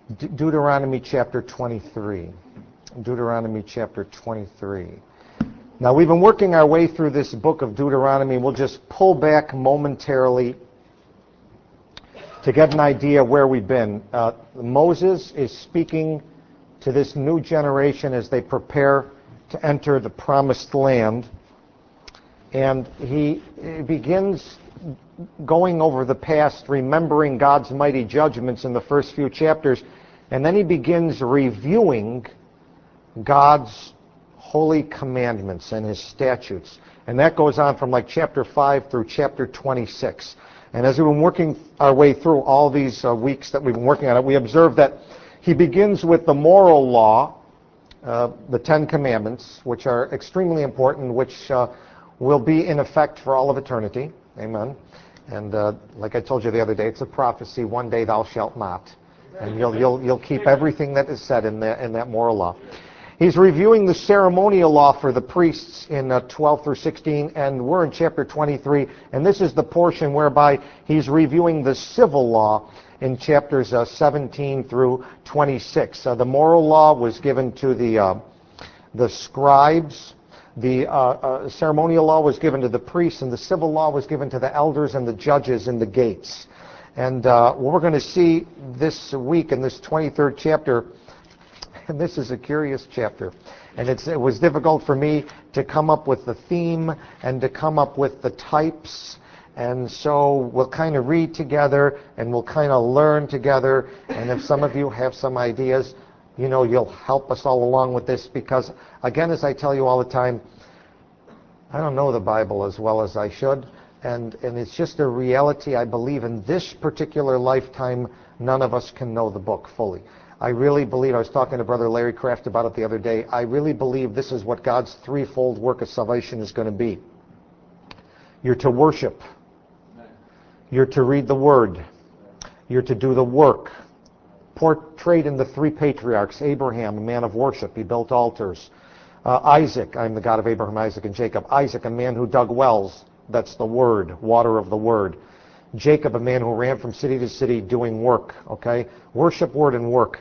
Deuteronomy chapter 23. Deuteronomy chapter 23. Now, we've been working our way through this book of Deuteronomy. We'll just pull back momentarily to get an idea where we've been. Moses is speaking to this new generation as they prepare to enter the promised land. And he begins going over the past, remembering God's mighty judgments in the first few chapters. And then he begins reviewing God's holy commandments and his statutes. And that goes on from like chapter 5 through chapter 26. And as we've been working our way through all these weeks that we've been working on it, we observe that he begins with the moral law, the Ten Commandments, which are extremely important, which will be in effect for all of eternity. Amen. And like I told you the other day, it's a prophecy. One day thou shalt not. And you'll keep everything that is said in that moral law. He's reviewing the ceremonial law for the priests in 12 through 16, and we're in chapter 23, and this is the portion whereby he's reviewing the civil law in chapters 17 through 26. The moral law was given to the scribes, the ceremonial law was given to the priests, and the civil law was given to the elders and the judges in the gates. And what we're going to see this week in this 23rd chapter, and this is a curious chapter, and it was difficult for me to come up with the theme and to come up with the types, and so we'll kind of read together and we'll kind of learn together, and if some of you have some ideas, you know, you'll help us all along with this, because again, as I tell you all the time, I don't know the Bible as well as I should, and it's just a reality. I believe in this particular lifetime, none of us can know the book fully. I really believe, I was talking to Brother Larry Kraft about it the other day, I really believe this is what God's threefold work of salvation is going to be. You're to worship. You're to read the Word. You're to do the work. Portrayed in the three patriarchs, Abraham, a man of worship, he built altars. Isaac, I'm the God of Abraham, Isaac, and Jacob. Isaac, a man who dug wells, that's the Word, water of the Word. Jacob, a man who ran from city to city doing work, okay? Worship, word, and work.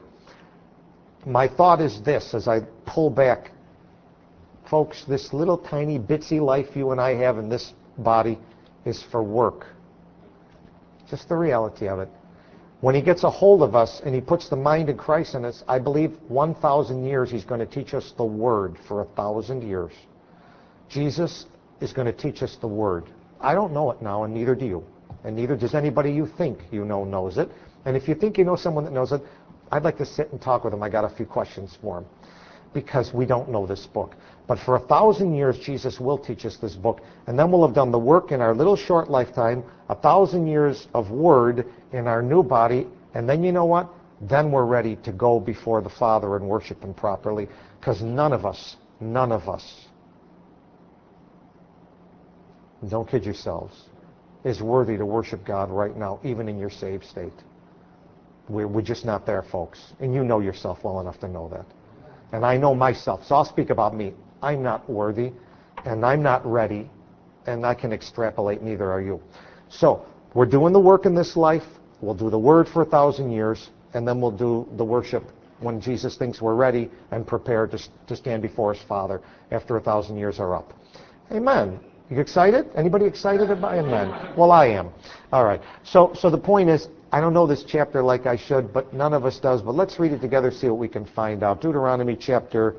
My thought is this, as I pull back, folks, this little tiny bitsy life you and I have in this body is for work. Just the reality of it. When he gets a hold of us and he puts the mind of Christ in us, I believe 1,000 years he's going to teach us the Word for 1,000 years. Jesus is going to teach us the Word. I don't know it now, and neither do you. And neither does anybody you think you know knows it. And if you think you know someone that knows it, I'd like to sit and talk with them. I got a few questions for them, because we don't know this book. But for 1,000 years, Jesus will teach us this book. And then we'll have done the work in our little short lifetime, 1,000 years of Word in our new body. And then you know what? Then we're ready to go before the Father and worship Him properly. Because none of us, don't kid yourselves, is worthy to worship God right now, even in your saved state. We're just not there, folks. And you know yourself well enough to know that. And I know myself, so I'll speak about me. I'm not worthy, and I'm not ready, and I can extrapolate, neither are you. So, we're doing the work in this life, we'll do the Word for 1,000 years, and then we'll do the worship when Jesus thinks we're ready and prepared to stand before His Father after 1,000 years are up. Amen. You excited? Anybody excited about it? Amen. Well, I am. All right. So the point is, I don't know this chapter like I should, but none of us does. But let's read it together, see what we can find out. Deuteronomy chapter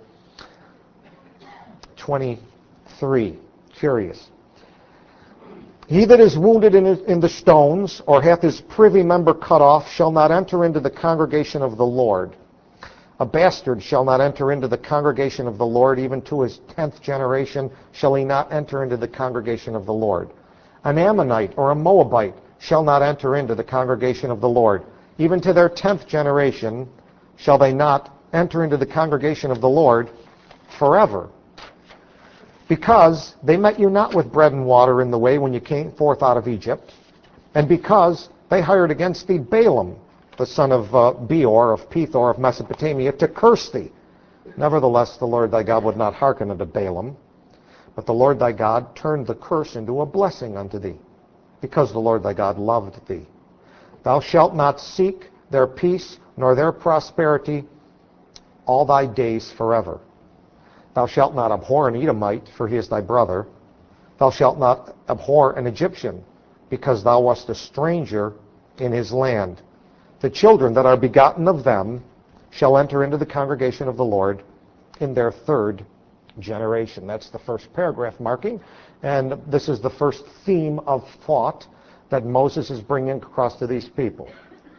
23. Curious. He that is wounded in the stones, or hath his privy member cut off, shall not enter into the congregation of the Lord. A bastard shall not enter into the congregation of the Lord, even to his 10th generation shall he not enter into the congregation of the Lord. An Ammonite or a Moabite shall not enter into the congregation of the Lord. Even to their 10th generation shall they not enter into the congregation of the Lord forever. Because they met you not with bread and water in the way when you came forth out of Egypt, and because they hired against thee Balaam, the son of Beor, of Pethor, of Mesopotamia, to curse thee. Nevertheless, the Lord thy God would not hearken unto Balaam, but the Lord thy God turned the curse into a blessing unto thee, because the Lord thy God loved thee. Thou shalt not seek their peace, nor their prosperity all thy days forever. Thou shalt not abhor an Edomite, for he is thy brother. Thou shalt not abhor an Egyptian, because thou wast a stranger in his land. The children that are begotten of them shall enter into the congregation of the Lord in their third generation. That's the first paragraph marking, and this is the first theme of thought that Moses is bringing across to these people.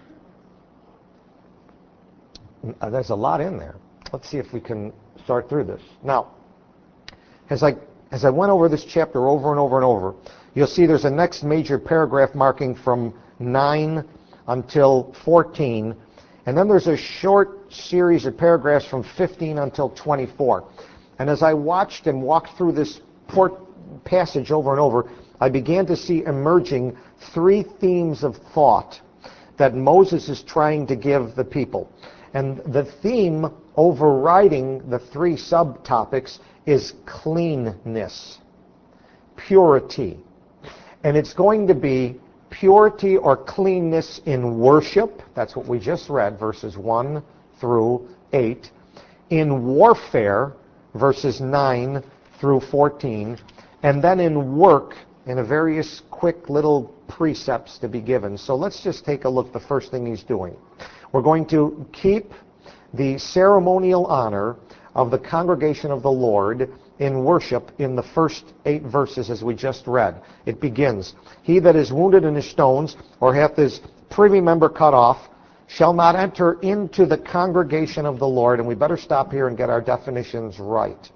There's a lot in there. Let's see if we can sort through this. Now, as I went over this chapter over and over and over, you'll see there's a next major paragraph marking from 9 until 14, and then there's a short series of paragraphs from 15 until 24. And as I watched and walked through this passage over and over, I began to see emerging three themes of thought that Moses is trying to give the people. And the theme overriding the three subtopics is cleanness, purity. And it's going to be purity or cleanness in worship. That's what we just read, verses 1 through 8. In warfare, verses 9 through 14. And then in work, in a various quick little precepts to be given. So let's just take a look. The first thing he's doing. We're going to keep the ceremonial honor of the congregation of the Lord in worship in the first 8 verses as we just read. It begins, he that is wounded in his stones, or hath his privy member cut off, shall not enter into the congregation of the Lord. And we better stop here and get our definitions right.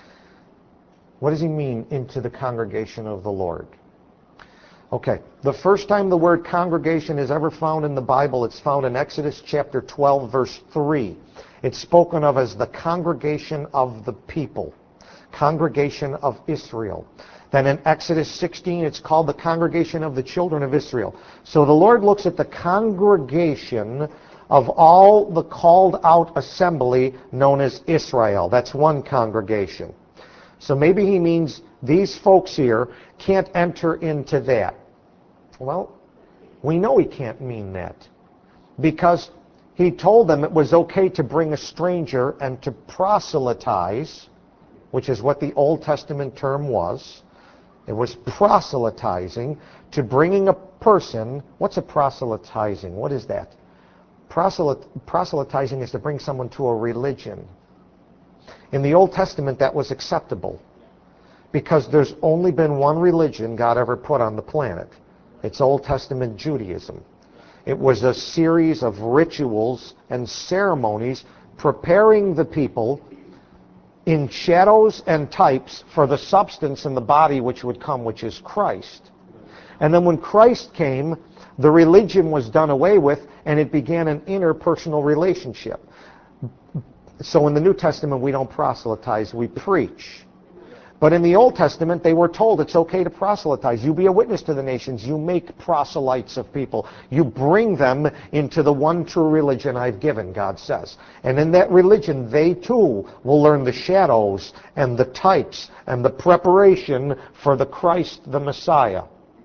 What does he mean, into the congregation of the Lord? Okay, the first time the word congregation is ever found in the Bible, it's found in Exodus chapter 12, verse 3. It's spoken of as the congregation of the people, congregation of Israel. Then in Exodus 16, it's called the congregation of the children of Israel. So the Lord looks at the congregation of all the called out assembly known as Israel. That's one congregation. So maybe he means these folks here can't enter into that. Well, we know he can't mean that, because he told them it was okay to bring a stranger and to proselytize, which is what the Old Testament term was. It was proselytizing, to bringing a person. What's a proselytizing? What is that? Proselytizing is to bring someone to a religion. In the Old Testament, that was acceptable, because there's only been one religion God ever put on the planet. It's Old Testament Judaism. It was a series of rituals and ceremonies preparing the people in shadows and types for the substance in the body which would come, which is Christ. And then when Christ came, the religion was done away with, and it began an interpersonal relationship. So in the New Testament, we don't proselytize, we preach. But in the Old Testament, they were told it's okay to proselytize. You be a witness to the nations. You make proselytes of people. You bring them into the one true religion I've given, God says. And in that religion, they too will learn the shadows and the types and the preparation for the Christ, the Messiah.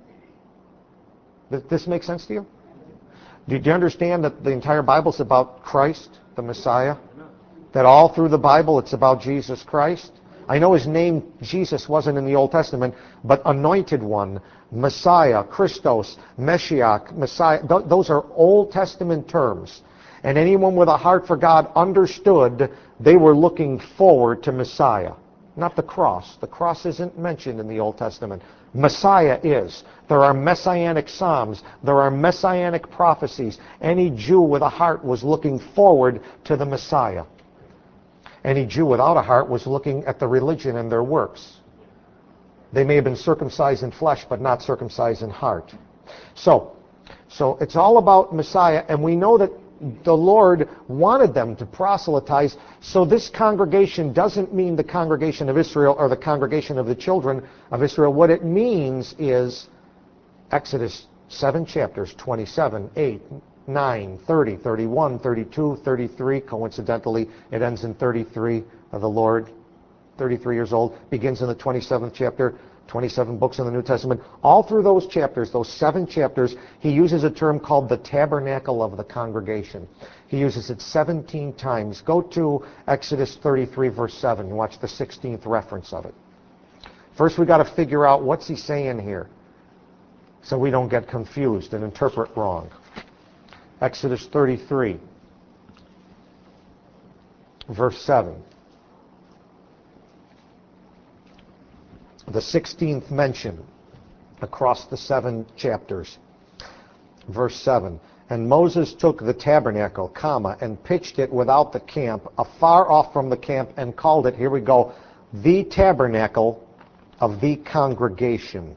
Does this make sense to you? Do you understand that the entire Bible is about Christ, the Messiah? That all through the Bible it's about Jesus Christ? I know his name, Jesus, wasn't in the Old Testament, but anointed one, Messiah, Christos, Meshiach, Messiah, those are Old Testament terms. And anyone with a heart for God understood they were looking forward to Messiah. Not the cross. The cross isn't mentioned in the Old Testament. Messiah is. There are messianic psalms. There are messianic prophecies. Any Jew with a heart was looking forward to the Messiah. Any Jew without a heart was looking at the religion and their works. They may have been circumcised in flesh, but not circumcised in heart. So it's all about Messiah, and we know that the Lord wanted them to proselytize. So this congregation doesn't mean the congregation of Israel or the congregation of the children of Israel. What it means is Exodus 7 chapters, 27, 8, 9, 30, 31, 32, 33. Coincidentally, it ends in 33 of the Lord, 33 years old. Begins in the 27th chapter. 27 books in the New Testament. All through those chapters, those 7 chapters, he uses a term called the tabernacle of the congregation. He uses it 17 times. Go to Exodus 33, verse 7, and watch the 16th reference of it. First, we've got to figure out what's he saying here so we don't get confused and interpret wrong. Exodus 33, verse 7. The 16th mention across the 7 chapters. Verse 7. And Moses took the tabernacle, and pitched it without the camp, afar off from the camp, and called it, here we go, the tabernacle of the congregation.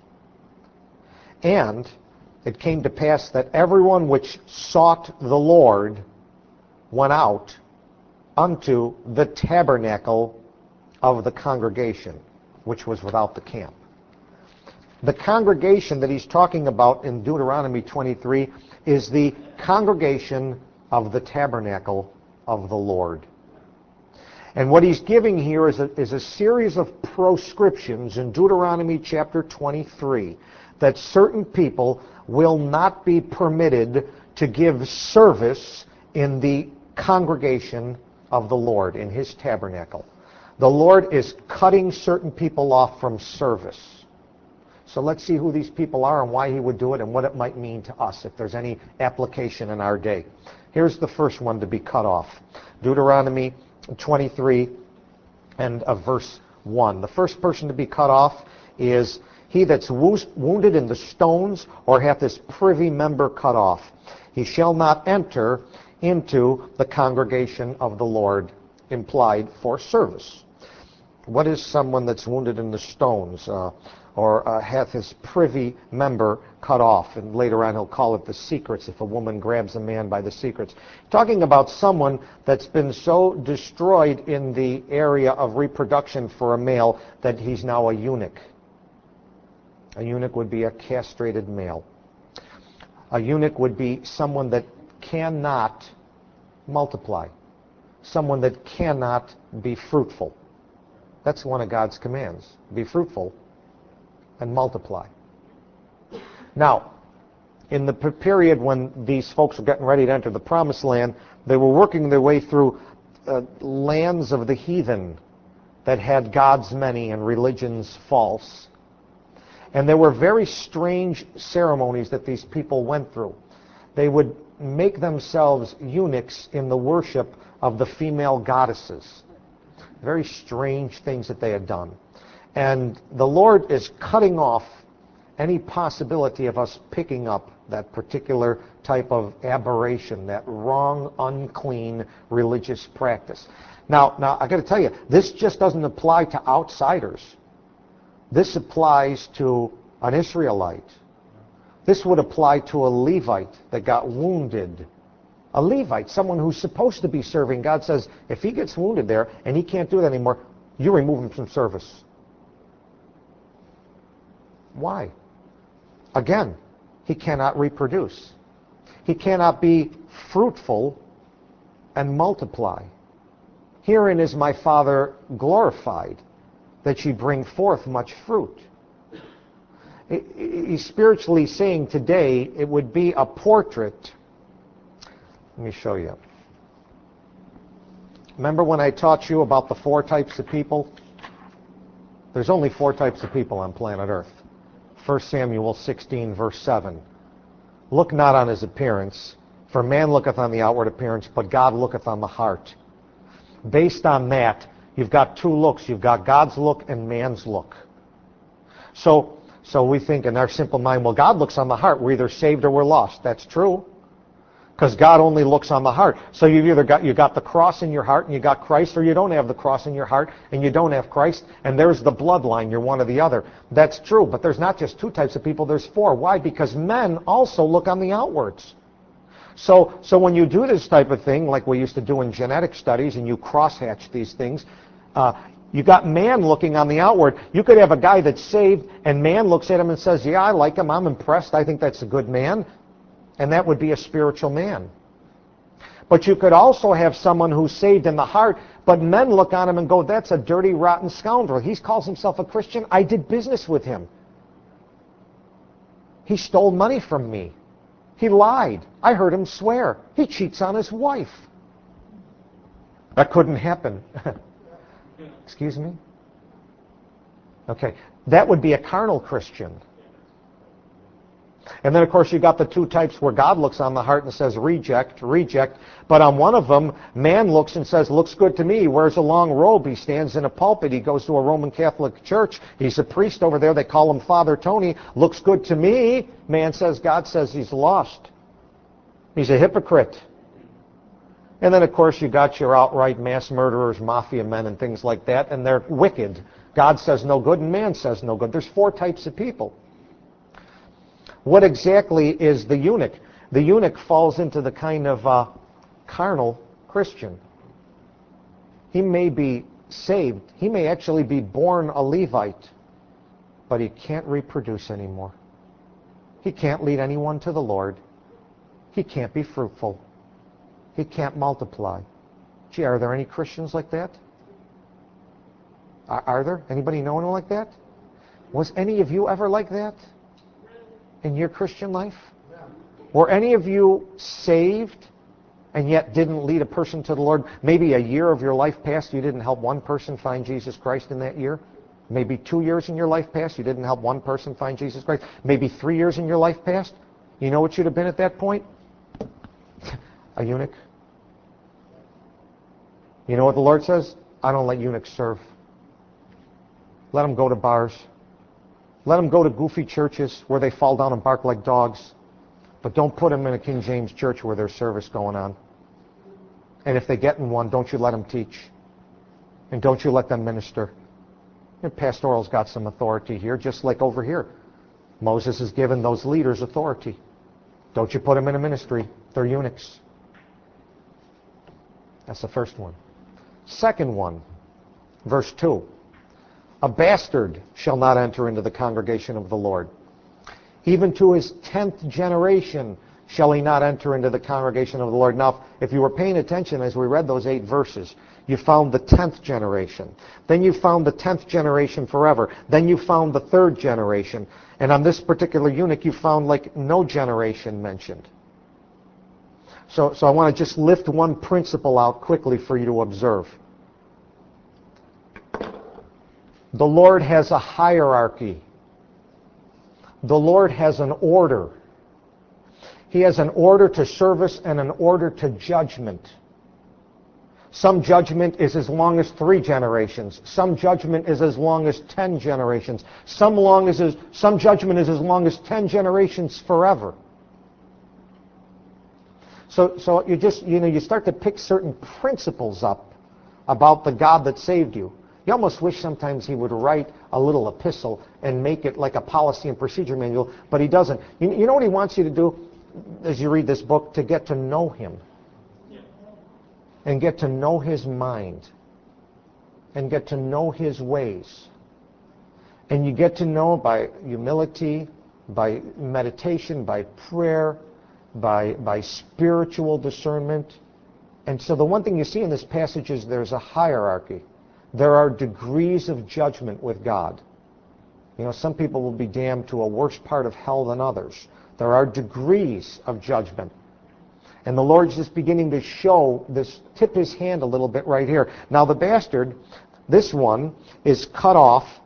And it came to pass that everyone which sought the Lord went out unto the tabernacle of the congregation, which was without the camp. The congregation that he's talking about in Deuteronomy 23 is the congregation of the tabernacle of the Lord. And what he's giving here is a series of proscriptions in Deuteronomy chapter 23 that certain people will not be permitted to give service in the congregation of the Lord, in his tabernacle. The Lord is cutting certain people off from service. So let's see who these people are and why he would do it and what it might mean to us if there's any application in our day. Here's the first one to be cut off. Deuteronomy 23 and verse 1. The first person to be cut off is he that's wounded in the stones or hath his privy member cut off. He shall not enter into the congregation of the Lord, implied for service. What is someone that's wounded in the stones or hath his privy member cut off? And later on he'll call it the secrets, if a woman grabs a man by the secrets. Talking about someone that's been so destroyed in the area of reproduction for a male that he's now a eunuch. A eunuch would be a castrated male. A eunuch would be someone that cannot multiply. Someone that cannot be fruitful. That's one of God's commands. Be fruitful and multiply. Now, in the period when these folks were getting ready to enter the promised land, they were working their way through lands of the heathen that had gods many and religions false. And there were very strange ceremonies that these people went through. They would make themselves eunuchs in the worship of the female goddesses. Very strange things that they had done. And the Lord is cutting off any possibility of us picking up that particular type of aberration, that wrong, unclean religious practice. Now I got to tell you, this just doesn't apply to outsiders. This applies to an Israelite. This would apply to a Levite that got wounded. A Levite, someone who's supposed to be serving, God says, if he gets wounded there and he can't do that anymore, you remove him from service. Why? Again, he cannot reproduce. He cannot be fruitful and multiply. Herein is my Father glorified, that ye bring forth much fruit. He's spiritually saying today it would be a portrait. Let me show you. Remember when I taught you about the 4 types of people? There's only 4 types of people on planet Earth. 1 Samuel 16, verse 7. Look not on his appearance, for man looketh on the outward appearance, but God looketh on the heart. Based on that, you've got 2 looks. You've got God's look and man's look. So we think in our simple mind, well, God looks on the heart. We're either saved or we're lost. That's true. Because God only looks on the heart. So you've either got the cross in your heart and you got Christ, or you don't have the cross in your heart and you don't have Christ, and there's the bloodline. You're one or the other. That's true, but there's not just 2 types of people, there's 4. Why? Because men also look on the outwards. So when you do this type of thing, like we used to do in genetic studies, and you crosshatch these things, you got man looking on the outward. You could have a guy that's saved, and man looks at him and says, yeah, I like him, I'm impressed, I think that's a good man. And that would be a spiritual man. But you could also have someone who's saved in the heart, but men look on him and go, that's a dirty, rotten scoundrel. He calls himself a Christian. I did business with him. He stole money from me. He lied. I heard him swear. He cheats on his wife. That couldn't happen. Excuse me? Okay. That would be a carnal Christian. And then, of course, you got the two types where God looks on the heart and says, reject, reject. But on one of them, man looks and says, looks good to me. He wears a long robe. He stands in a pulpit. He goes to a Roman Catholic church. He's a priest over there. They call him Father Tony. Looks good to me. Man says, God says he's lost. He's a hypocrite. And then, of course, you got your outright mass murderers, mafia men, and things like that, and they're wicked. God says no good, and man says no good. There's four types of people. What exactly is the eunuch? The eunuch falls into the kind of carnal Christian. He may be saved. He may actually be born a Levite, but he can't reproduce anymore. He can't lead anyone to the Lord. He can't be fruitful. He can't multiply. Gee, are there any Christians like that? Are there? Anybody know anyone like that? Was any of you ever like that in your Christian life? Were any of you saved and yet didn't lead a person to the Lord? Maybe a year of your life passed, you didn't help one person find Jesus Christ in that year. Maybe 2 years in your life passed, you didn't help one person find Jesus Christ. Maybe 3 years in your life passed. You know what you'd have been at that point? A eunuch. You know what the Lord says? I don't let eunuchs serve. Let them go to bars. Let them go to goofy churches where they fall down and bark like dogs. But don't put them in a King James church where there's service going on. And if they get in one, don't you let them teach. And don't you let them minister. And pastoral's got some authority here, just like over here. Moses has given those leaders authority. Don't you put them in a ministry. They're eunuchs. That's the first one. Second one, verse 2. A bastard shall not enter into the congregation of the Lord. Even to his 10th generation shall he not enter into the congregation of the Lord. Now, if you were paying attention as we read those 8 verses, you found the 10th generation. Then you found the 10th generation forever. Then you found the 3rd generation. And on this particular eunuch, you found like no generation mentioned. So I want to just lift one principle out quickly for you to observe. The Lord has a hierarchy. The Lord has an order. He has an order to service and an order to judgment. Some judgment is as long as 3 generations. Some judgment is as long as 10 generations. Some judgment is as long as 10 generations forever. So you start to pick certain principles up about the God that saved you. You almost wish sometimes he would write a little epistle and make it like a policy and procedure manual, but he doesn't. You know what he wants you to do as you read this book? To get to know him. And get to know his mind. And get to know his ways. And you get to know by humility, by meditation, by prayer, by spiritual discernment. And so the one thing you see in this passage is there's a hierarchy. There are degrees of judgment with God. You know, some people will be damned to a worse part of hell than others. There are degrees of judgment. And the Lord's just beginning to tip his hand a little bit right here. Now the bastard, this one, is cut off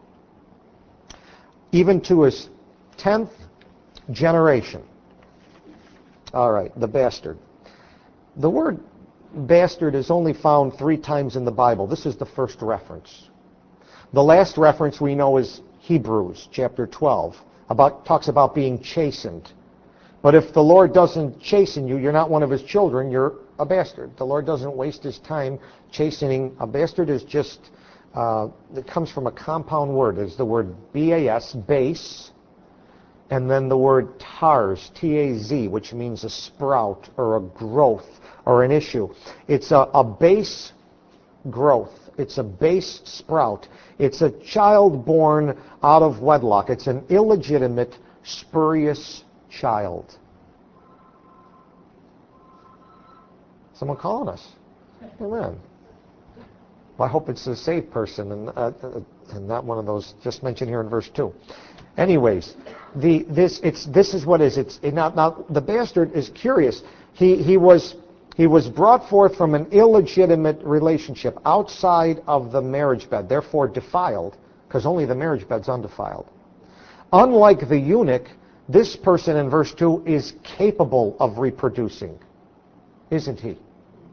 even to his 10th generation. All right, the bastard. The word bastard is only found 3 times in the Bible. This is the first reference. The last reference we know is Hebrews chapter 12. Talks about being chastened. But if the Lord doesn't chasten you, you're not one of his children, you're a bastard. The Lord doesn't waste his time chastening. A bastard is just, it comes from a compound word. It's the word B-A-S, base, and then the word tars, T-A-Z, which means a sprout or a growth or an issue. It's a base growth. It's a base sprout. It's a child born out of wedlock. It's an illegitimate, spurious child. Someone calling us. Amen. Well, I hope it's a saved person and not one of those just mentioned here in verse 2. Anyways, this is what is. Now the bastard is curious. He was brought forth from an illegitimate relationship outside of the marriage bed, therefore defiled, because only the marriage bed's undefiled. Unlike the eunuch, this person in verse 2 is capable of reproducing, isn't he?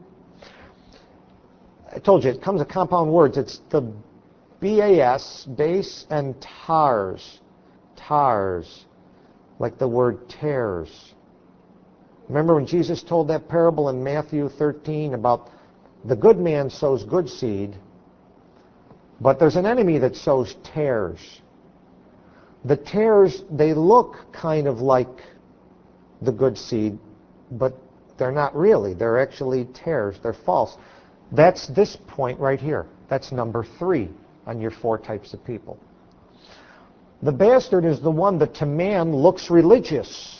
I told you, it comes of compound words. It's the B-A-S, base, and tars. Tars, like the word tares. Remember when Jesus told that parable in Matthew 13 about the good man sows good seed, but there's an enemy that sows tares. The tares, they look kind of like the good seed, but they're not really. They're actually tares. They're false. That's this point right here. That's number 3 on your 4 types of people. The bastard is the one that to man looks religious.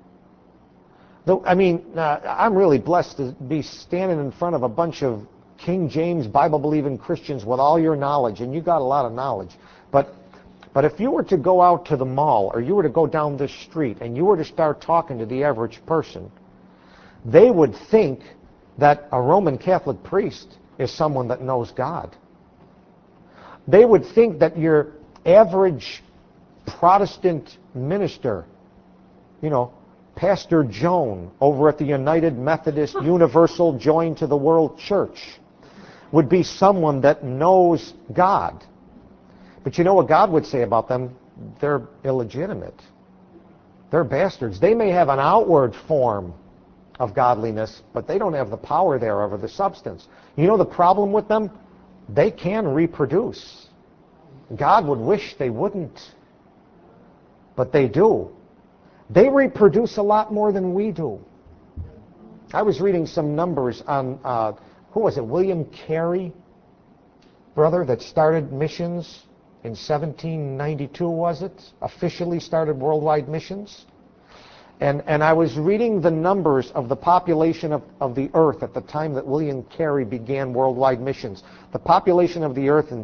I'm really blessed to be standing in front of a bunch of King James Bible-believing Christians with all your knowledge, and you got a lot of knowledge. But if you were to go out to the mall, or you were to go down this street, and you were to start talking to the average person, they would think that a Roman Catholic priest is someone that knows God. They would think that your average Protestant minister, Pastor Joan over at the United Methodist Universal Join to the World Church, would be someone that knows God. But you know what God would say about them? They're illegitimate. They're bastards. They may have an outward form of godliness, but they don't have the power thereof or the substance. You know the problem with them? They can reproduce. God would wish they wouldn't, but they do. They reproduce a lot more than we do. I was reading some numbers on, who was it, William Carey, brother, that started missions in 1792, was it? Officially started worldwide missions. And I was reading the numbers of the population of the earth at the time that William Carey began worldwide missions. The population of the earth in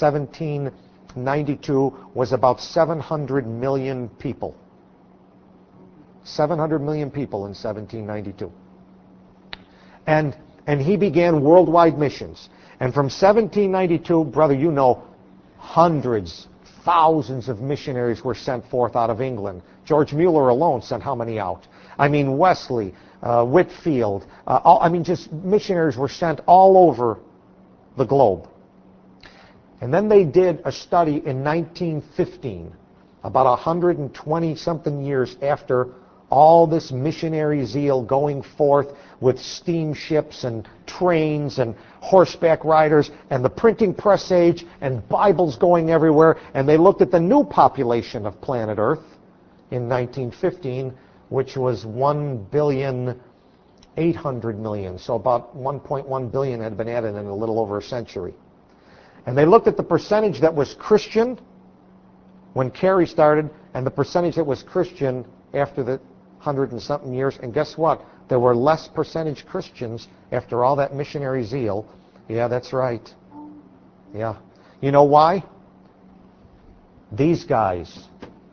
1792 was about 700 million people. 700 million people in 1792. And he began worldwide missions. And from 1792, brother, hundreds, thousands of missionaries were sent forth out of England. George Mueller alone sent how many out? Wesley, Whitfield, just missionaries were sent all over the globe. And then they did a study in 1915, about 120-something years after all this missionary zeal going forth with steamships and trains and horseback riders and the printing press age and Bibles going everywhere. And they looked at the new population of planet Earth in 1915, which was 1,800,000,000. So about 1.1 billion had been added in a little over a century. And they looked at the percentage that was Christian when Carey started and the percentage that was Christian after the 100 and something years. And guess what? There were less percentage Christians after all that missionary zeal. Yeah, that's right. Yeah. You know why? These guys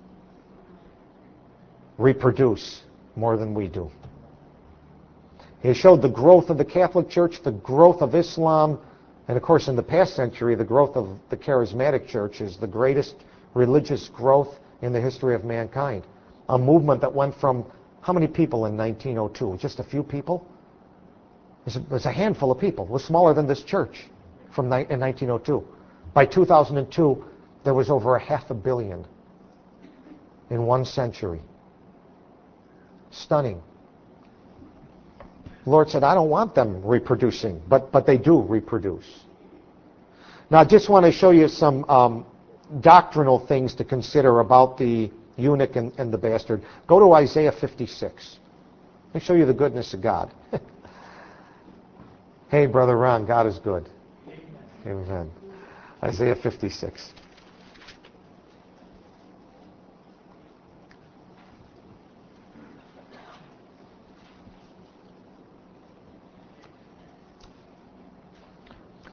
reproduce more than we do. He showed the growth of the Catholic Church, the growth of Islam, and of course in the past century, the growth of the Charismatic Church is the greatest religious growth in the history of mankind. A movement that went from how many people in 1902? Just a few people? It was a handful of people. It was smaller than this church in 1902. By 2002, there was over 500 million in one century. Stunning. The Lord said, I don't want them reproducing, but they do reproduce. Now, I just want to show you some doctrinal things to consider about the eunuch and the bastard. Go to Isaiah 56. Let me show you the goodness of God. Hey, Brother Ron, God is good. Amen. Isaiah 56.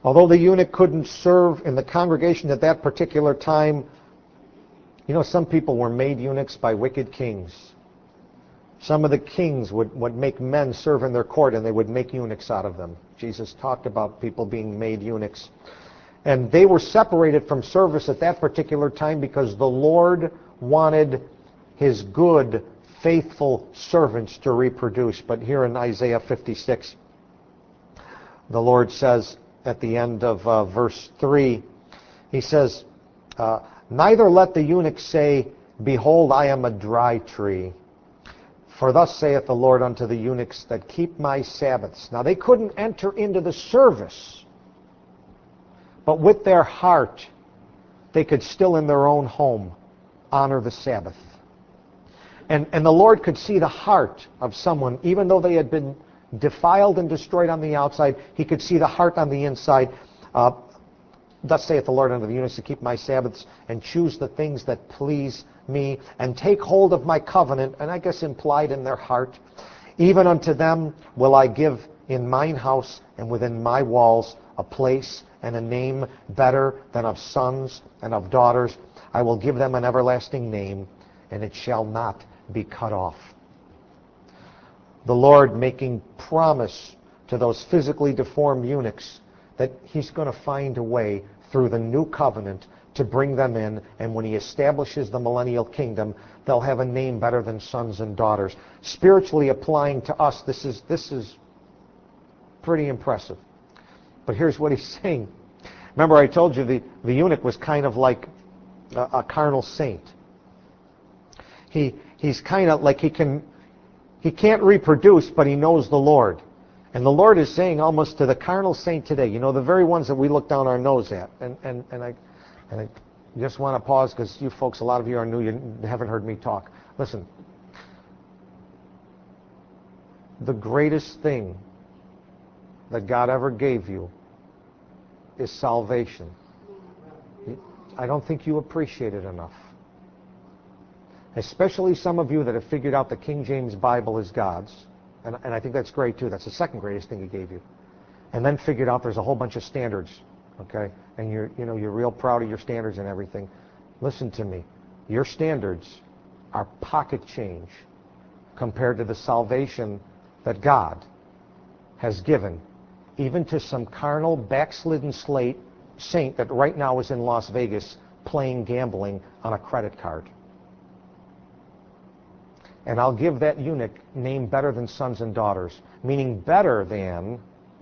Although the eunuch couldn't serve in the congregation at that particular time, you know, some people were made eunuchs by wicked kings. Some of the kings would make men serve in their court, and they would make eunuchs out of them. Jesus talked about people being made eunuchs. And they were separated from service at that particular time because the Lord wanted his good, faithful servants to reproduce. But here in Isaiah 56, the Lord says at the end of verse 3, he says, neither let the eunuch say, behold, I am a dry tree. For thus saith the Lord unto the eunuchs that keep my Sabbaths. Now they couldn't enter into the service, but with their heart, they could still in their own home honor the Sabbath. And the Lord could see the heart of someone, even though they had been defiled and destroyed on the outside, he could see the heart on the inside. Thus saith the Lord unto the eunuchs to keep my Sabbaths and choose the things that please me and take hold of my covenant, and I guess implied in their heart. Even unto them will I give in mine house and within my walls a place and a name better than of sons and of daughters. I will give them an everlasting name, and it shall not be cut off. The Lord making promise to those physically deformed eunuchs that he's going to find a way through the new covenant to bring them in, and when he establishes the millennial kingdom, they'll have a name better than sons and daughters. Spiritually applying to us, this is pretty impressive. But here's what he's saying. Remember I told you the eunuch was kind of like a carnal saint. He's kind of like he can't reproduce, but he knows the Lord. And the Lord is saying almost to the carnal saint today, you know, the very ones that we look down our nose at. And I just want to pause because you folks, a lot of you are new, you haven't heard me talk. Listen, the greatest thing that God ever gave you is salvation. I don't think you appreciate it enough. Especially some of you that have figured out the King James Bible is God's. And I think that's great too. That's the second greatest thing he gave you. And then figured out there's a whole bunch of standards, okay? And you're real proud of your standards and everything. Listen to me. Your standards are pocket change compared to the salvation that God has given, even to some carnal, backslidden saint that right now is in Las Vegas playing gambling on a credit card. And I'll give that eunuch name better than sons and daughters, meaning better than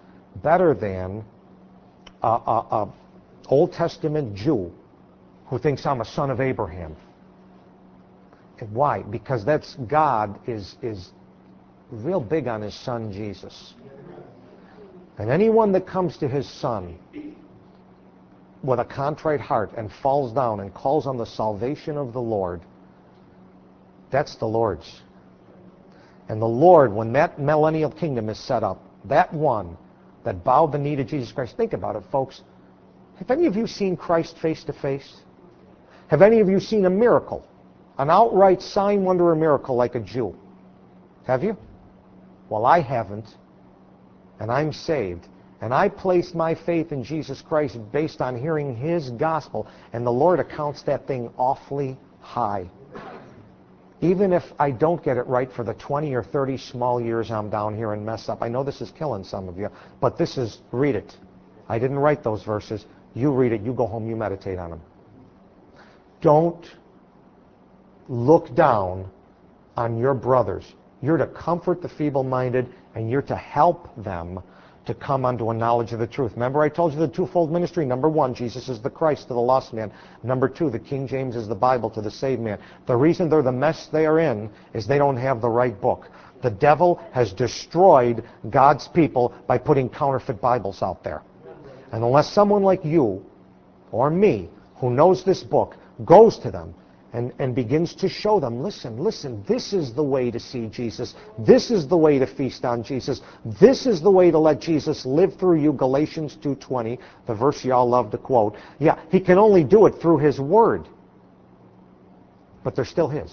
a Old Testament Jew who thinks I'm a son of Abraham. And why? Because that's God is real big on his son Jesus. And anyone that comes to his son with a contrite heart and falls down and calls on the salvation of the Lord, that's the Lord's. And the Lord, when that millennial kingdom is set up, that one that bowed the knee to Jesus Christ, think about it, folks. Have any of you seen Christ face to face? Have any of you seen a miracle? An outright sign, wonder, or miracle like a Jew? Have you? Well, I haven't. And I'm saved. And I place my faith in Jesus Christ based on hearing his gospel. And the Lord accounts that thing awfully high. Even if I don't get it right for the 20 or 30 small years I'm down here and mess up. I know this is killing some of you, but this is, read it. I didn't write those verses. You read it, you go home, you meditate on them. Don't look down on your brothers. You're to comfort the feeble-minded, and you're to help them to come unto a knowledge of the truth. Remember I told you the twofold ministry. Number one, Jesus is the Christ to the lost man. Number two, the King James is the Bible to the saved man. The reason they're the mess they are in is they don't have the right book. The devil has destroyed God's people by putting counterfeit Bibles out there. And unless someone like you or me who knows this book goes to them and begins to show them, listen, this is the way to see Jesus. This is the way to feast on Jesus. This is the way to let Jesus live through you, Galatians 2:20, the verse you all love to quote. Yeah, he can only do it through his word. But they're still his.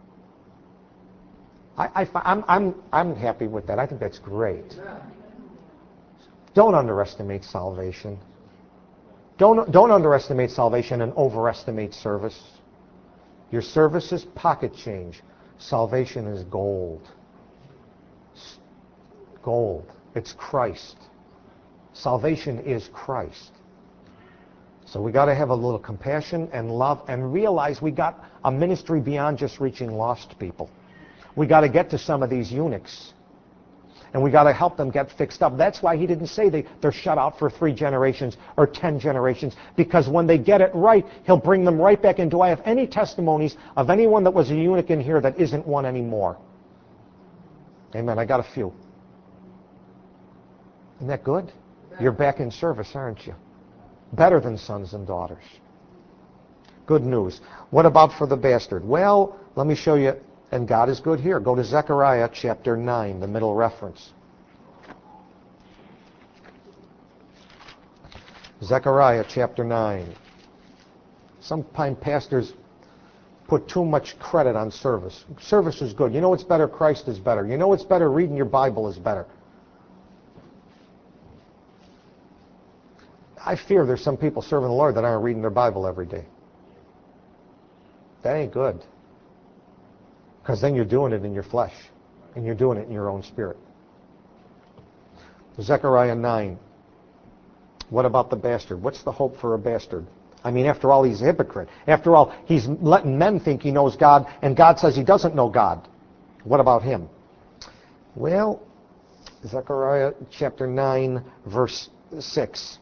I'm happy with that. I think that's great. Don't underestimate salvation. Don't underestimate salvation and overestimate service. Your service is pocket change. Salvation is gold. Gold. It's Christ. Salvation is Christ. So we got to have a little compassion and love and realize we got a ministry beyond just reaching lost people. We got to get to some of these eunuchs. And we got to help them get fixed up. That's why he didn't say they're shut out for 3 generations or 10 generations. Because when they get it right, he'll bring them right back in. Do I have any testimonies of anyone that was a eunuch in here that isn't one anymore? Amen. I got a few. Isn't that good? You're back in service, aren't you? Better than sons and daughters. Good news. What about for the bastard? Well, let me show you. And God is good here. Go to Zechariah chapter 9, the middle reference. Zechariah chapter 9. Sometimes pastors put too much credit on service. Service is good. You know what's better? Christ is better. You know what's better? Reading your Bible is better. I fear there's some people serving the Lord that aren't reading their Bible every day. That ain't good. Because then you're doing it in your flesh. And you're doing it in your own spirit. Zechariah 9. What about the bastard? What's the hope for a bastard? I mean, after all, he's a hypocrite. After all, he's letting men think he knows God, and God says he doesn't know God. What about him? Well, Zechariah chapter 9, verse 6.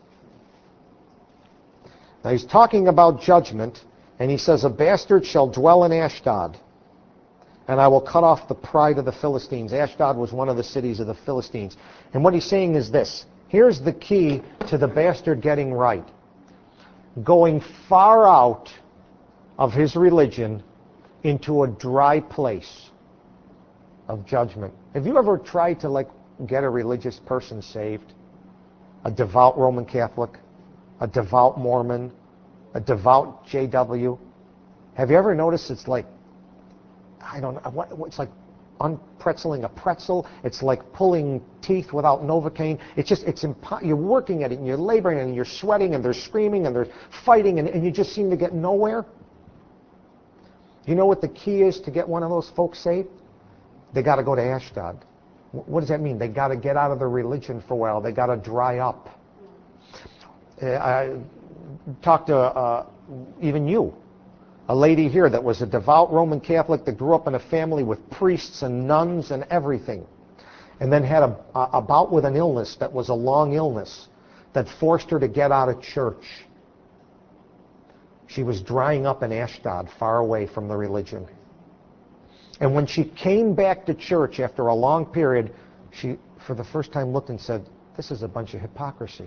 Now he's talking about judgment, and he says, a bastard shall dwell in Ashdod, and I will cut off the pride of the Philistines. Ashdod was one of the cities of the Philistines. And what he's saying is this. Here's the key to the bastard getting right. Going far out of his religion into a dry place of judgment. Have you ever tried to get a religious person saved? A devout Roman Catholic? A devout Mormon? A devout JW? Have you ever noticed it's like, I don't know, it's like unpretzeling a pretzel. It's like pulling teeth without Novocaine. You're working at it and you're laboring and you're sweating and they're screaming and they're fighting and you just seem to get nowhere. You know what the key is to get one of those folks saved? They got to go to Ashdod. What does that mean? They got to get out of their religion for a while. They got to dry up. I talked to even you. A lady here that was a devout Roman Catholic that grew up in a family with priests and nuns and everything, and then had a bout with an illness that was a long illness that forced her to get out of church. She was drying up in Ashdod, far away from the religion. And when she came back to church after a long period, she, for the first time, looked and said, this is a bunch of hypocrisy.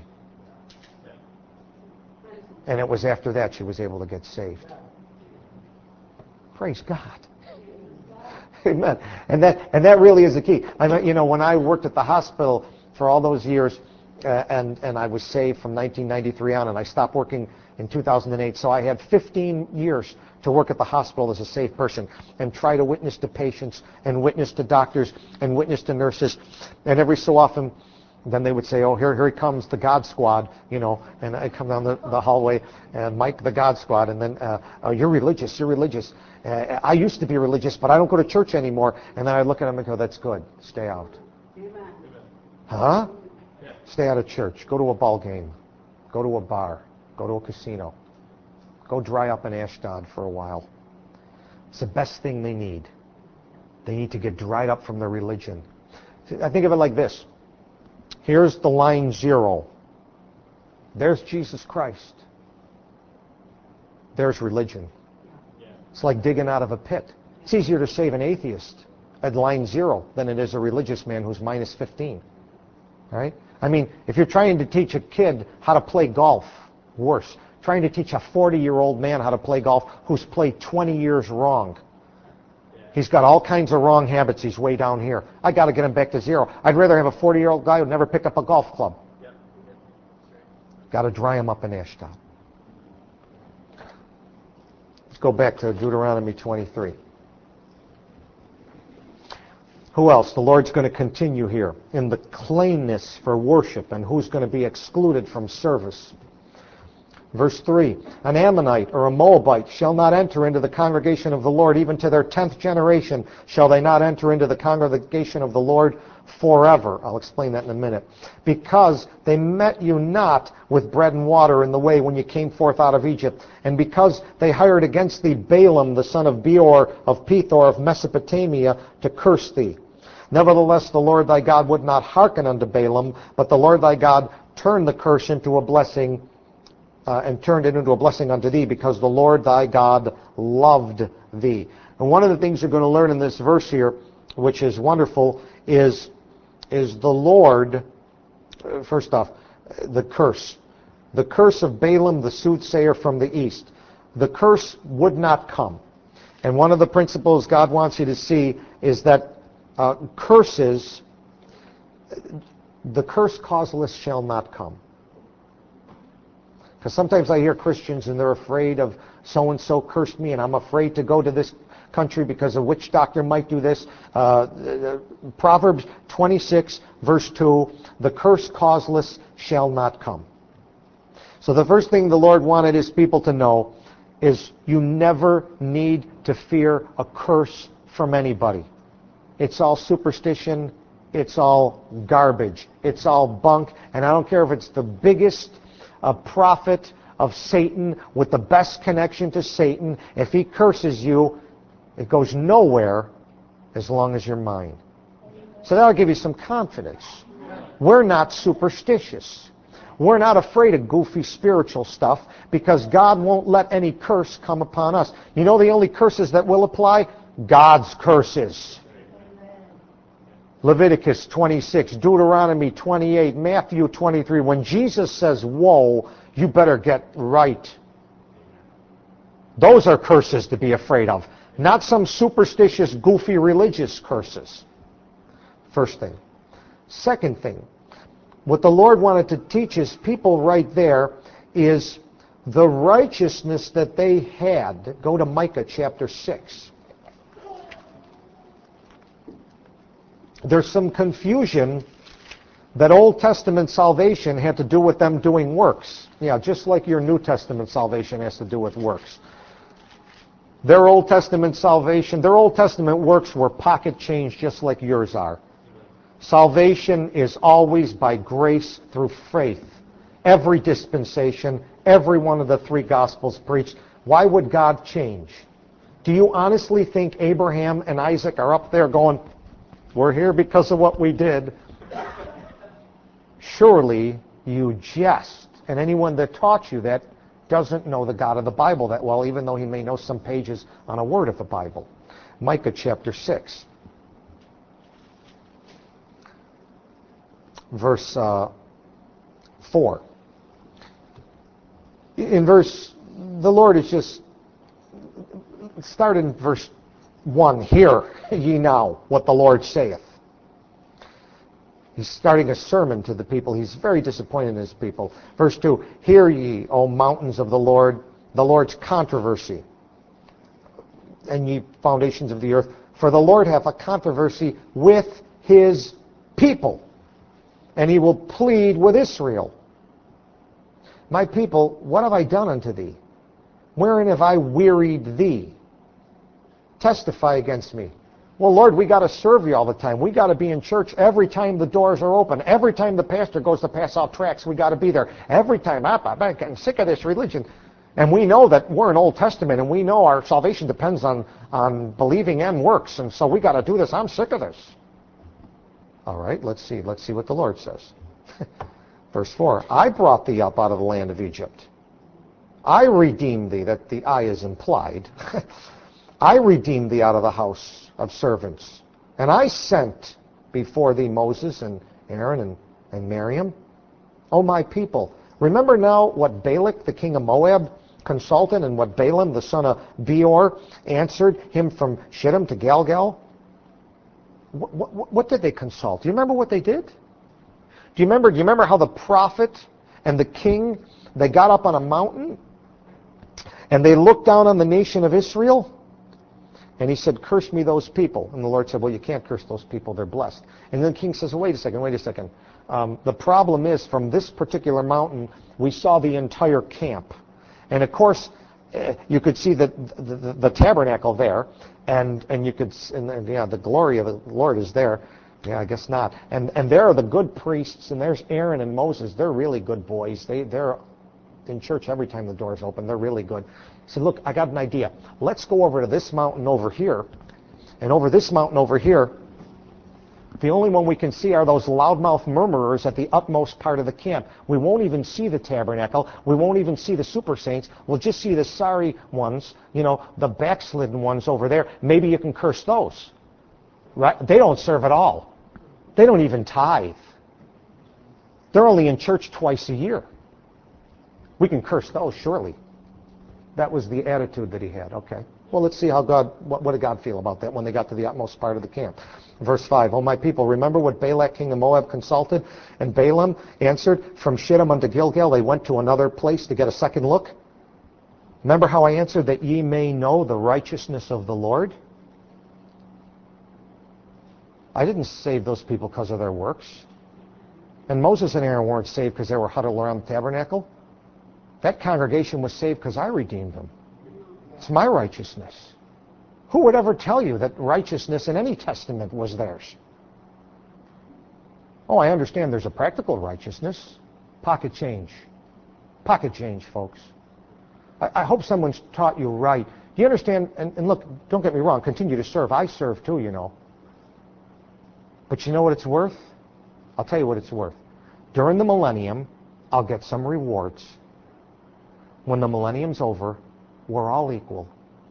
And it was after that she was able to get saved. Praise God. Amen. And that really is the key. I mean, when I worked at the hospital for all those years, and I was saved from 1993 on, and I stopped working in 2008, so I had 15 years to work at the hospital as a saved person and try to witness to patients and witness to doctors and witness to nurses. And every so often, then they would say, oh, here he comes, the God Squad, and I come down the hallway, and Mike, the God Squad, and then, oh, you're religious. I used to be religious, but I don't go to church anymore. And then I look at him and go, that's good. Stay out. Amen. Huh? Stay out of church. Go to a ball game. Go to a bar. Go to a casino. Go dry up in Ashdod for a while. It's the best thing they need. They need to get dried up from their religion. I think of it like this. Here's the line 0. There's Jesus Christ. There's religion. It's like digging out of a pit. It's easier to save an atheist at line 0 than it is a religious man who's minus 15. Right? I mean, if you're trying to teach a kid how to play golf, worse. Trying to teach a 40-year-old man how to play golf who's played 20 years wrong. He's got all kinds of wrong habits. He's way down here. I got to get him back to 0. I'd rather have a 40-year-old guy who never picked up a golf club. Got to dry him up in Ashdod. Let's go back to Deuteronomy 23. Who else? The Lord's going to continue here in the plainness for worship and who's going to be excluded from service. Verse 3, an Ammonite or a Moabite shall not enter into the congregation of the Lord, even to their 10th generation shall they not enter into the congregation of the Lord forever. I'll explain that in a minute. Because they met you not with bread and water in the way when you came forth out of Egypt, and because they hired against thee Balaam the son of Beor of Pethor of Mesopotamia to curse thee. Nevertheless, the Lord thy God would not hearken unto Balaam, but the Lord thy God turned the curse into a blessing, and turned it into a blessing unto thee, because the Lord thy God loved thee. And one of the things you're going to learn in this verse here, which is wonderful, is the Lord, first off, the curse. The curse of Balaam, the soothsayer from the east. The curse would not come. And one of the principles God wants you to see is that curses, the curse causeless shall not come. Because sometimes I hear Christians and they're afraid of so-and-so cursed me and I'm afraid to go to this country because a witch doctor might do this. Proverbs 26 verse 2, the curse causeless shall not come. So the first thing the Lord wanted his people to know is you never need to fear a curse from anybody. It's all superstition, it's all garbage, it's all bunk, and I don't care if it's the biggest prophet of Satan with the best connection to Satan. If he curses you, it goes nowhere as long as you're mine. So that'll give you some confidence. We're not superstitious. We're not afraid of goofy spiritual stuff because God won't let any curse come upon us. You know the only curses that will apply? God's curses. Leviticus 26, Deuteronomy 28, Matthew 23. When Jesus says, woe, you better get right. Those are curses to be afraid of, not some superstitious, goofy religious curses. First thing. Second thing, what the Lord wanted to teach his people right there is the righteousness that they had. Go to Micah chapter 6. There's some confusion that Old Testament salvation had to do with them doing works. Yeah, just like your New Testament salvation has to do with works. Their Old Testament salvation, their Old Testament works were pocket change just like yours are. Salvation is always by grace through faith. Every dispensation, every one of the three Gospels preached. Why would God change? Do you honestly think Abraham and Isaac are up there going, we're here because of what we did? Surely you jest. And anyone that taught you that doesn't know the God of the Bible that well, even though he may know some pages on a word of the Bible. Micah chapter 6. Verse 4. In verse, the Lord is just, start in verse 1. Hear ye now what the Lord saith. He's starting a sermon to the people. He's very disappointed in his people. Verse 2, hear ye, O mountains of the Lord's controversy, and ye foundations of the earth. For the Lord hath a controversy with his people, and he will plead with Israel. My people, what have I done unto thee? Wherein have I wearied thee? Testify against me. Well, Lord, we got to serve you all the time. We got to be in church every time the doors are open. Every time the pastor goes to pass out tracts, we got to be there. Every time. I'm getting sick of this religion. And we know that we're in Old Testament, and we know our salvation depends on believing and works. And so we got to do this. I'm sick of this. All right, let's see what the Lord says. Verse 4, I brought thee up out of the land of Egypt. I redeemed thee. That the I is implied. I redeemed thee out of the house of servants. And I sent before thee Moses and Aaron and Miriam. O my people, remember now what Balak, the king of Moab, consulted, and what Balaam, the son of Beor, answered him from Shittim to Galgal? What did they consult? Do you remember what they did? Do you remember how the prophet and the king, they got up on a mountain and they looked down on the nation of Israel? And he said, curse me those people. And the Lord said, well, you can't curse those people. They're blessed. And then the king says, wait a second. The problem is, from this particular mountain, we saw the entire camp. And of course, you could see the tabernacle there, and you could, and yeah, the glory of the Lord is there. Yeah, I guess not. And there are the good priests, and there's Aaron and Moses. They're really good boys. They're in church every time the door's open. They're really good. He said, look, I got an idea. Let's go over to this mountain over here, and over this mountain over here, the only one we can see are those loudmouth murmurers at the utmost part of the camp. We won't even see the tabernacle. We won't even see the super saints. We'll just see the sorry ones, the backslidden ones over there. Maybe you can curse those. Right? They don't serve at all. They don't even tithe. They're only in church twice a year. We can curse those, surely. That was the attitude that he had. Okay. Well, let's see how what did God feel about that when they got to the utmost part of the camp. Verse 5, O my people, remember what Balak king of Moab consulted, and Balaam answered, from Shittim unto Gilgal, they went to another place to get a second look. Remember how I answered, that ye may know the righteousness of the Lord? I didn't save those people because of their works. And Moses and Aaron weren't saved because they were huddled around the tabernacle. That congregation was saved because I redeemed them. It's my righteousness. Who would ever tell you that righteousness in any testament was theirs? Oh, I understand there's a practical righteousness. Pocket change. Pocket change, folks. I hope someone's taught you right. Do you understand? And look, don't get me wrong, continue to serve. I serve too, But you know what it's worth? I'll tell you what it's worth. During the millennium, I'll get some rewards. When the millennium's over, we're all equal.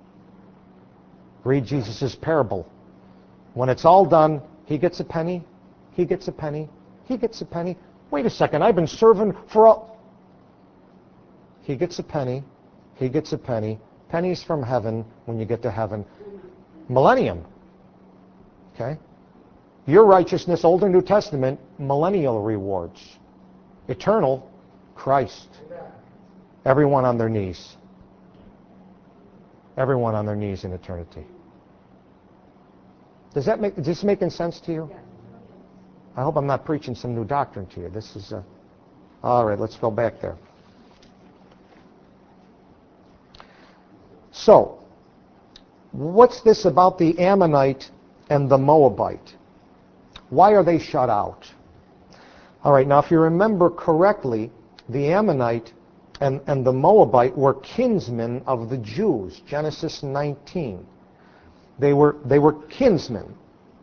Read Jesus' parable. When it's all done, he gets a penny, he gets a penny, he gets a penny. Wait a second, I've been serving for all... He gets a penny, he gets a penny. Pennies from heaven when you get to heaven. Millennium. Okay? Your righteousness, Old and New Testament, millennial rewards. Eternal, Christ. Everyone on their knees. Everyone on their knees in eternity. Is this making sense to you? I hope I'm not preaching some new doctrine to you. This is all right, let's go back there. So, what's this about the Ammonite and the Moabite? Why are they shut out? All right, now if you remember correctly, the Ammonite and the Moabite were kinsmen of the Jews. Genesis 19. They were kinsmen.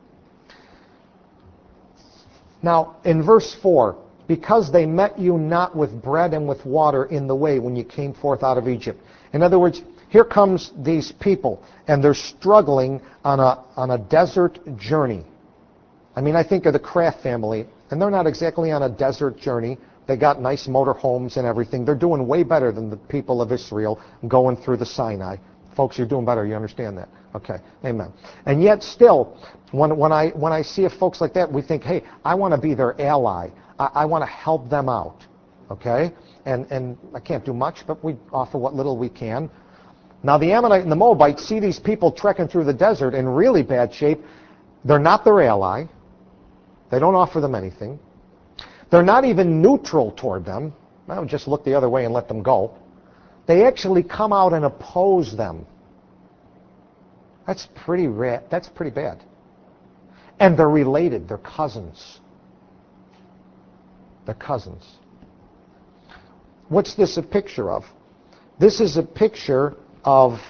Now, in verse 4, because they met you not with bread and with water in the way when you came forth out of Egypt. In other words, here comes these people, and they're struggling on a desert journey. I mean, I think of the Kraft family, and they're not exactly on a desert journey. They got nice motor homes and everything. They're doing way better than the people of Israel going through the Sinai. Folks, you're doing better. You understand that? Okay. Amen. And yet still, when I see folks like that, we think, hey, I want to be their ally. I want to help them out. Okay? And I can't do much, but we offer what little we can. Now, the Ammonite and the Moabite see these people trekking through the desert in really bad shape. They're not their ally. They don't offer them anything. They're not even neutral toward them. I would just look the other way and let them go. They actually come out and oppose them. That's pretty bad. And they're related. They're cousins. They're cousins. What's this a picture of? This is a picture of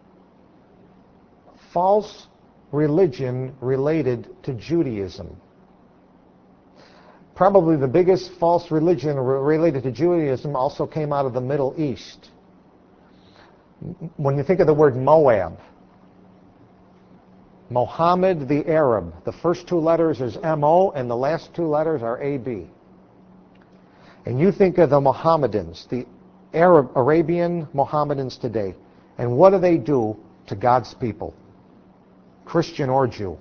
false religion related to Judaism. Probably the biggest false religion related to Judaism also came out of the Middle East. When you think of the word Moab, Mohammed the Arab, the first two letters is M-O and the last two letters are A-B. And you think of the Mohammedans, the Arabian Mohammedans today, and what do they do to God's people? Christian or Jew.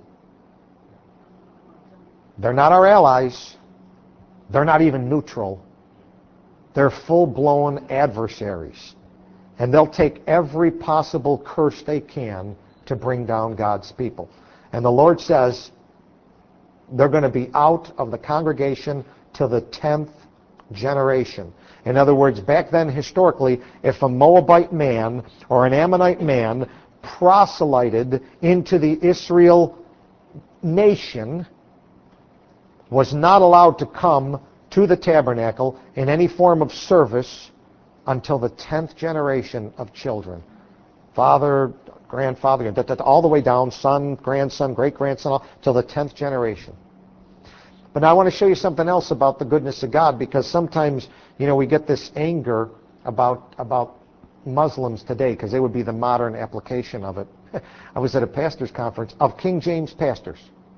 They're not our allies. They're not even neutral. They're full-blown adversaries. And they'll take every possible curse they can to bring down God's people. And the Lord says they're going to be out of the congregation till the 10th generation. In other words, back then, historically, if a Moabite man or an Ammonite man proselyted into the Israel nation, was not allowed to come to the tabernacle in any form of service until the 10th generation of children. Father, grandfather, all the way down, son, grandson, great-grandson, till the 10th generation. But now I want to show you something else about the goodness of God, because sometimes, we get this anger about Muslims today, because they would be the modern application of it. I was at a pastor's conference of King James pastors,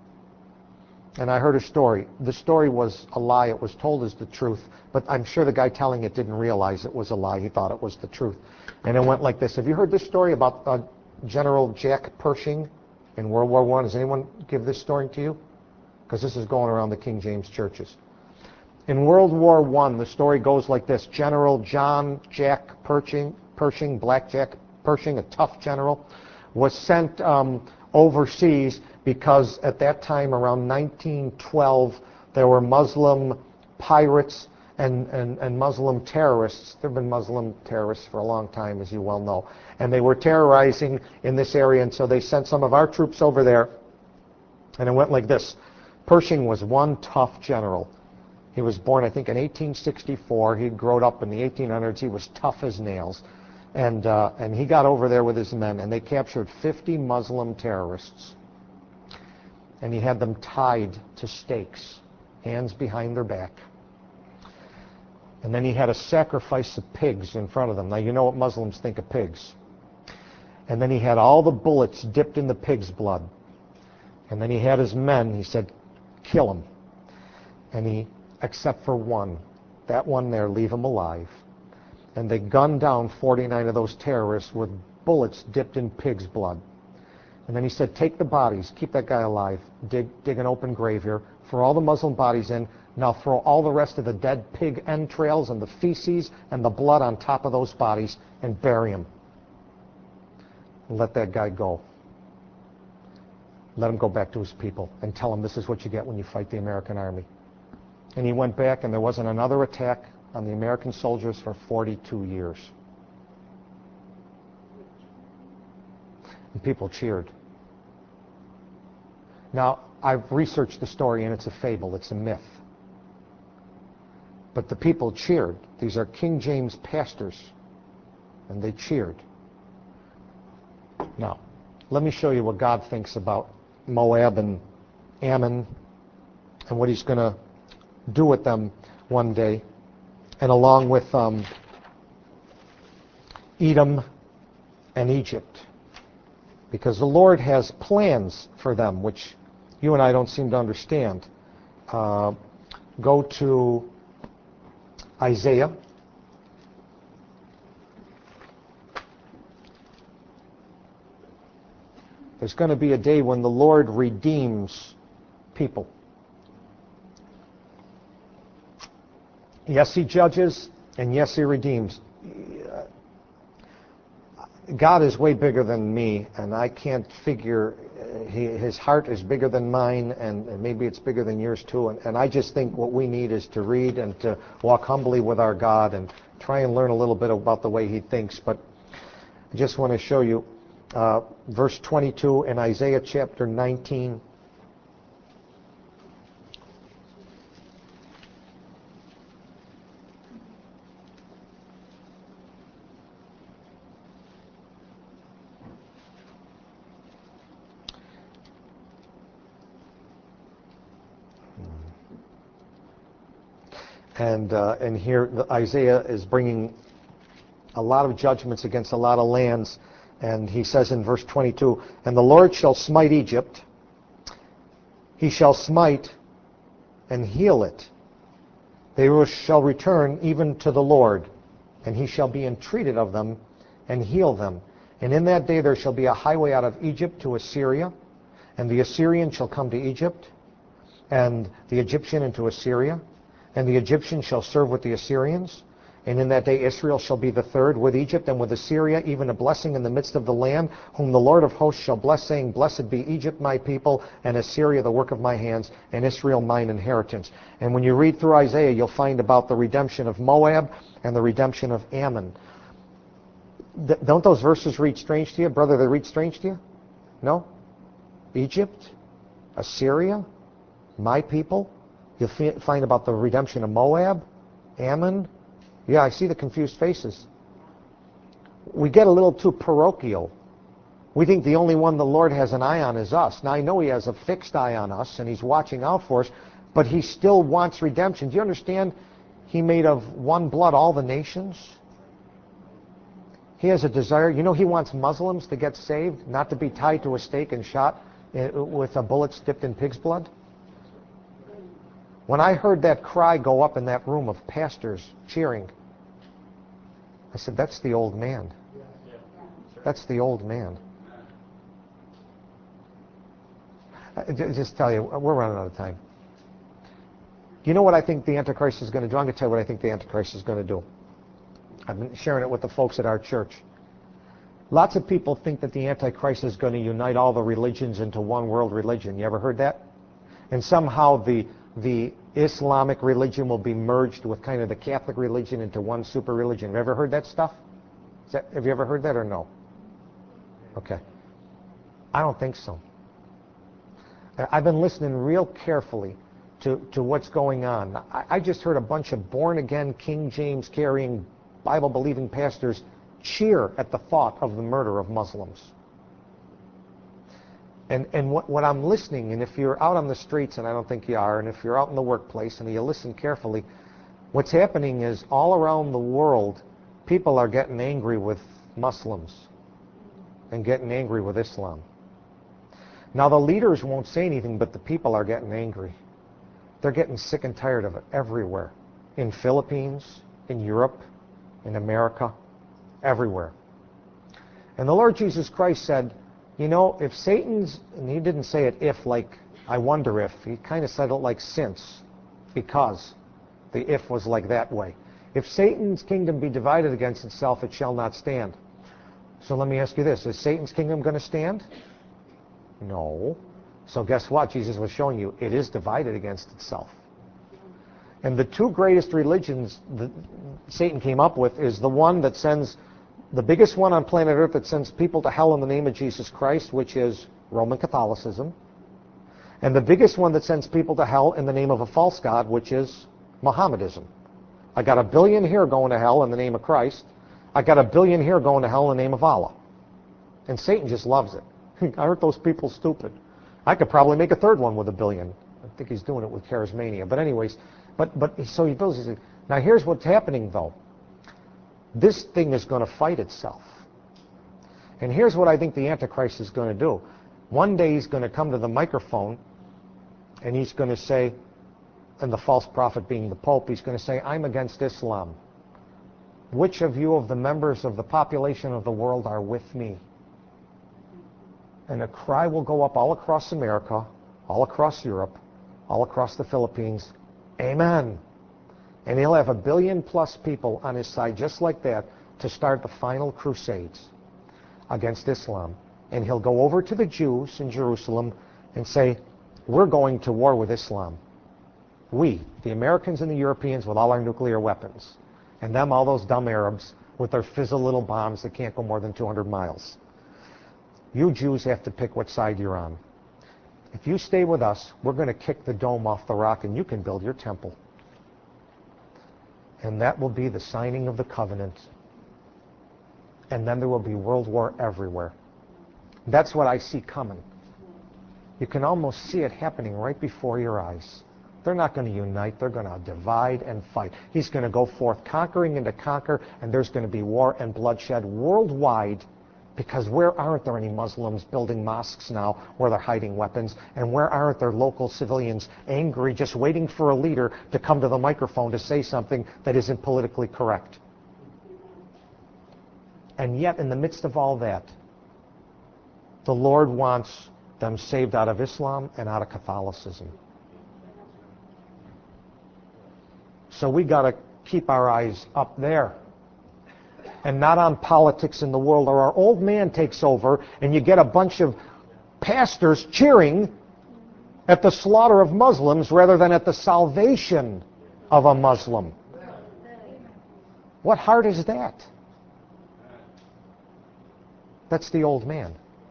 and I heard a story. The story was a lie. It was told as the truth, but I'm sure the guy telling it didn't realize it was a lie. He thought it was the truth. And it went like this. Have you heard this story about General Jack Pershing in World War I? Does anyone give this story to you? Because this is going around the King James churches. In World War I, the story goes like this. General John Jack Pershing, Black Jack Pershing, a tough general, was sent overseas because at that time, around 1912, there were Muslim pirates and Muslim terrorists. There have been Muslim terrorists for a long time, as you well know. And they were terrorizing in this area, and so they sent some of our troops over there. And it went like this. Pershing was one tough general. He was born, I think, in 1864. He'd grown up in the 1800s. He was tough as nails. And he got over there with his men, and they captured 50 Muslim terrorists. And he had them tied to stakes, hands behind their back. And then he had a sacrifice of pigs in front of them. Now, you know what Muslims think of pigs. And then he had all the bullets dipped in the pig's blood. And then he had his men, he said, kill him. And except for one, that one there, leave him alive. And they gunned down 49 of those terrorists with bullets dipped in pig's blood. And then he said, take the bodies, keep that guy alive, dig an open grave here, throw all the Muslim bodies in, now throw all the rest of the dead pig entrails and the feces and the blood on top of those bodies and bury them. And let that guy go. Let him go back to his people and tell him this is what you get when you fight the American army. And he went back, and there wasn't another attack on the American soldiers for 42 years. And people cheered. Now, I've researched the story, and it's a fable. It's a myth. But the people cheered. These are King James pastors, and they cheered. Now, let me show you what God thinks about Moab and Ammon and what he's going to do with them one day, and along with Edom and Egypt, because the Lord has plans for them which you and I don't seem to understand. Go to Isaiah. There's going to be a day when the Lord redeems people. Yes, he judges, and yes, he redeems. God is way bigger than me, and I can't figure, his heart is bigger than mine, and maybe it's bigger than yours too. And I just think what we need is to read and to walk humbly with our God and try and learn a little bit about the way he thinks. But I just want to show you verse 22 in Isaiah chapter 19. And here Isaiah is bringing a lot of judgments against a lot of lands. And he says in verse 22, and the Lord shall smite Egypt. He shall smite and heal it. They shall return even to the Lord, and he shall be entreated of them and heal them. And in that day there shall be a highway out of Egypt to Assyria, and the Assyrian shall come to Egypt, and the Egyptian into Assyria. And the Egyptians shall serve with the Assyrians, And in that day Israel shall be the third with Egypt and with Assyria, even a blessing in the midst of the land, whom the Lord of hosts shall bless, saying, Blessed be Egypt my people, and Assyria the work of my hands, and Israel mine inheritance. And when you read through Isaiah, you'll find about the redemption of Moab and the redemption of Ammon. Don't those verses read strange to you? Brother, they read strange to you? No? Egypt, Assyria, my people. You'll find about the redemption of Moab, Ammon. Yeah, I see the confused faces. We get a little too parochial. We think the only one the Lord has an eye on is us. Now, I know He has a fixed eye on us, and He's watching out for us, but He still wants redemption. Do you understand? He made of one blood all the nations. He has a desire. You know, He wants Muslims to get saved, not to be tied to a stake and shot with bullets dipped in pig's blood. When I heard that cry go up in that room of pastors cheering, I said, that's the old man. That's the old man. Just tell you, we're running out of time. You know what I think the Antichrist is going to do? I'm going to tell you what I think the Antichrist is going to do. I've been sharing it with the folks at our church. Lots of people think that the Antichrist is going to unite all the religions into one world religion. You ever heard that? And somehow the Islamic religion will be merged with kind of the Catholic religion into one super religion. Have you ever heard that stuff? Have you ever heard that or no? Okay. I don't think so. I've been listening real carefully to what's going on. I just heard a bunch of born-again, King James carrying, Bible-believing pastors cheer at the thought of the murder of Muslims. And what I'm listening, and if you're out on the streets, and I don't think you are, and if you're out in the workplace and you listen carefully, what's happening is all around the world, people are getting angry with Muslims and getting angry with Islam. Now the leaders won't say anything, but the people are getting angry. They're getting sick and tired of it everywhere. In Philippines, in Europe, in America, everywhere. And the Lord Jesus Christ said, you know, if Satan's, and He didn't say it if like, I wonder if, He kind of said it like since, because the if was like that way. If Satan's kingdom be divided against itself, it shall not stand. So let me ask you this, is Satan's kingdom going to stand? No. So guess what? Jesus was showing you, it is divided against itself. And the two greatest religions that Satan came up with is the one that sends, the biggest one on planet Earth that sends people to hell in the name of Jesus Christ, which is Roman Catholicism. And the biggest one that sends people to hell in the name of a false god, which is Mohammedanism. I got 1 billion here going to hell in the name of Christ. I got 1 billion here going to hell in the name of Allah. And Satan just loves it. I heard those people stupid. I could probably make a third one with 1 billion. I think he's doing it with charismania. But anyways, so he builds his. Now here's what's happening though. This thing is going to fight itself. And here's what I think the Antichrist is going to do. One day he's going to come to the microphone and he's going to say, and the false prophet being the Pope, he's going to say, I'm against Islam. Which of you of the members of the population of the world are with me? And a cry will go up all across America, all across Europe, all across the Philippines, Amen. And he'll have 1 billion plus people on his side just like that to start the final crusades against Islam. And he'll go over to the Jews in Jerusalem and say, we're going to war with Islam. We, the Americans and the Europeans with all our nuclear weapons. And them, all those dumb Arabs with their fizzle little bombs that can't go more than 200 miles. You Jews have to pick what side you're on. If you stay with us, we're going to kick the dome off the rock and you can build your temple. And that will be the signing of the covenant. And then there will be world war everywhere. That's what I see coming. You can almost see it happening right before your eyes. They're not going to unite. They're going to divide and fight. He's going to go forth conquering and to conquer, and there's going to be war and bloodshed worldwide, because where aren't there any Muslims building mosques now where they're hiding weapons? And where aren't there local civilians angry, just waiting for a leader to come to the microphone to say something that isn't politically correct? And yet, in the midst of all that, the Lord wants them saved out of Islam and out of Catholicism. So we got to keep our eyes up there and not on politics in the world, or our old man takes over and you get a bunch of pastors cheering at the slaughter of Muslims rather than at the salvation of a Muslim. What heart is that? That's the old man.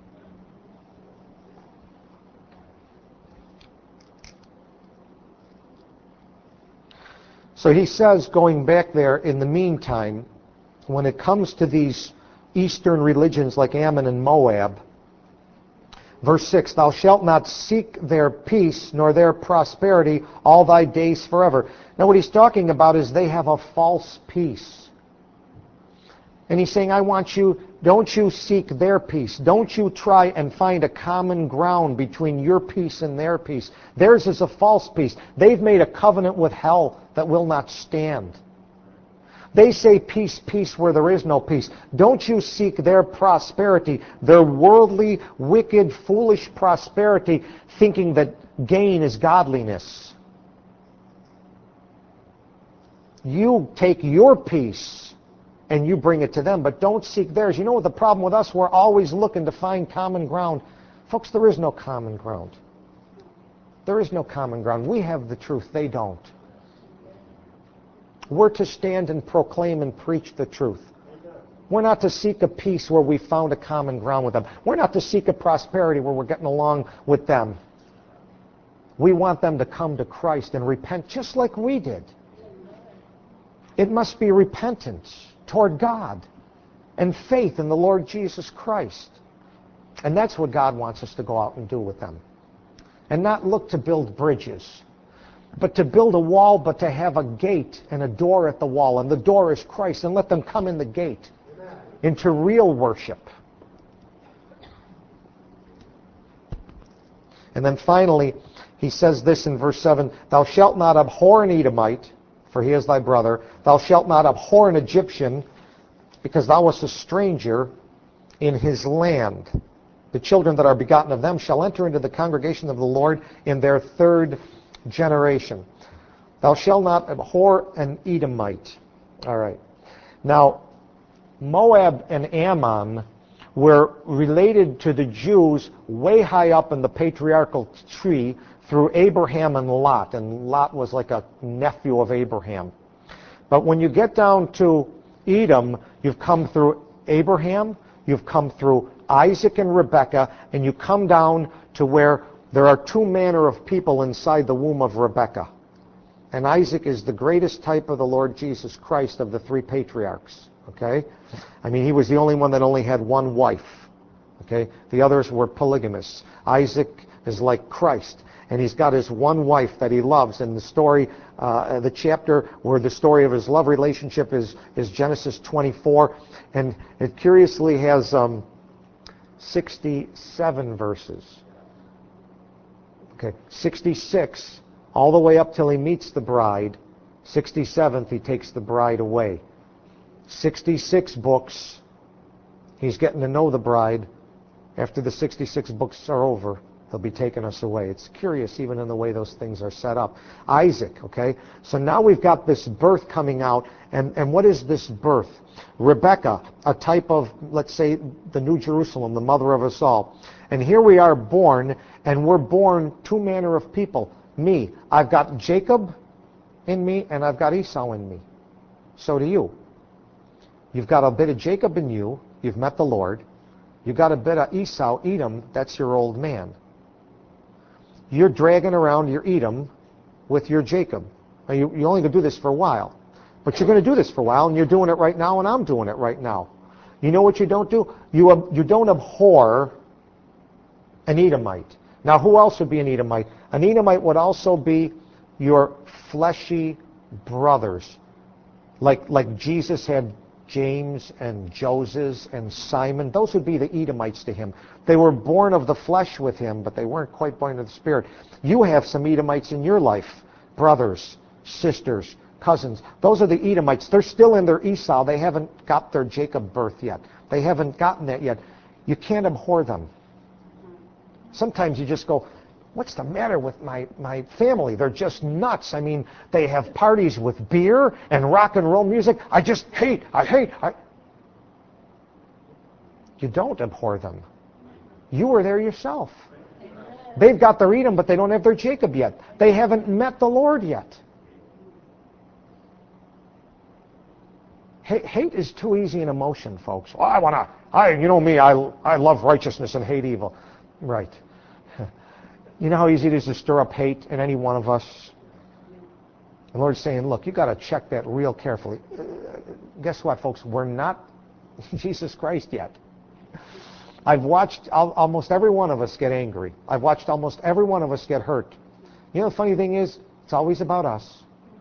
So he says, going back there, in the meantime, when it comes to these Eastern religions like Ammon and Moab, verse 6, thou shalt not seek their peace nor their prosperity all thy days forever. Now what he's talking about is they have a false peace. And he's saying, I want you, don't you seek their peace. Don't you try and find a common ground between your peace and their peace. Theirs is a false peace. They've made a covenant with hell that will not stand. They say peace, peace where there is no peace. Don't you seek their prosperity, their worldly, wicked, foolish prosperity, thinking that gain is godliness. You take your peace and you bring it to them, but don't seek theirs. You know what the problem with us? We're always looking to find common ground. Folks, there is no common ground. There is no common ground. We have the truth. They don't. We're to stand and proclaim and preach the truth. We're not to seek a peace where we found a common ground with them. We're not to seek a prosperity where we're getting along with them. We want them to come to Christ and repent just like we did. It must be repentance toward God and faith in the Lord Jesus Christ. And that's what God wants us to go out and do with them. And not look to build bridges, but to build a wall, but to have a gate and a door at the wall. And the door is Christ. And let them come in the gate into real worship. And then finally, he says this in verse 7, thou shalt not abhor an Edomite, for he is thy brother. Thou shalt not abhor an Egyptian, because thou wast a stranger in his land. The children that are begotten of them shall enter into the congregation of the Lord in their third generation. Thou shalt not abhor an Edomite. All right. Now, Moab and Ammon were related to the Jews way high up in the patriarchal tree through Abraham and Lot. And Lot was like a nephew of Abraham. But when you get down to Edom, you've come through Abraham, you've come through Isaac and Rebekah, and you come down to where there are two manner of people inside the womb of Rebekah. And Isaac is the greatest type of the Lord Jesus Christ of the three patriarchs. Okay? I mean, he was the only one that only had one wife. Okay? The others were polygamists. Isaac is like Christ, and he's got his one wife that he loves. And the story, the chapter where the story of his love relationship is Genesis 24. And it curiously has 67 verses. Okay, 66, all the way up till he meets the bride. 67th, he takes the bride away. 66 books, he's getting to know the bride. After the 66 books are over, he'll be taking us away. It's curious even in the way those things are set up. Isaac, okay? So now we've got this birth coming out, and what is this birth? Rebekah, a type of, let's say, the New Jerusalem, the mother of us all. And here we are born, and we're born two manner of people. Me, I've got Jacob in me, and I've got Esau in me. So do you. You've got a bit of Jacob in you. You've met the Lord. You've got a bit of Esau, Edom. That's your old man. You're dragging around your Edom with your Jacob. Now, you're only going to do this for a while. But you're going to do this for a while, and you're doing it right now, and I'm doing it right now. You know what you don't do? You don't abhor an Edomite. Now, who else would be an Edomite? An Edomite would also be your fleshy brothers. Like Jesus had James and Joses and Simon. Those would be the Edomites to him. They were born of the flesh with him, but they weren't quite born of the Spirit. You have some Edomites in your life. Brothers, sisters, cousins. Those are the Edomites. They're still in their Esau. They haven't got their Jacob birth yet. They haven't gotten that yet. You can't abhor them. Sometimes you just go, What's the matter with my family? They're just nuts. I mean, they have parties with beer and rock and roll music. I hate. You don't abhor them. You were there yourself. They've got their Edom, but they don't have their Jacob yet. They haven't met the Lord yet. Hate is too easy an emotion, folks. Oh, you know me, I love righteousness and hate evil. Right. You know how easy it is to stir up hate in any one of us? The Lord's saying, look, you got to check that real carefully. Guess what, folks? We're not Jesus Christ yet. I've watched almost every one of us get angry. I've watched almost every one of us get hurt. You know, the funny thing is, it's always about us.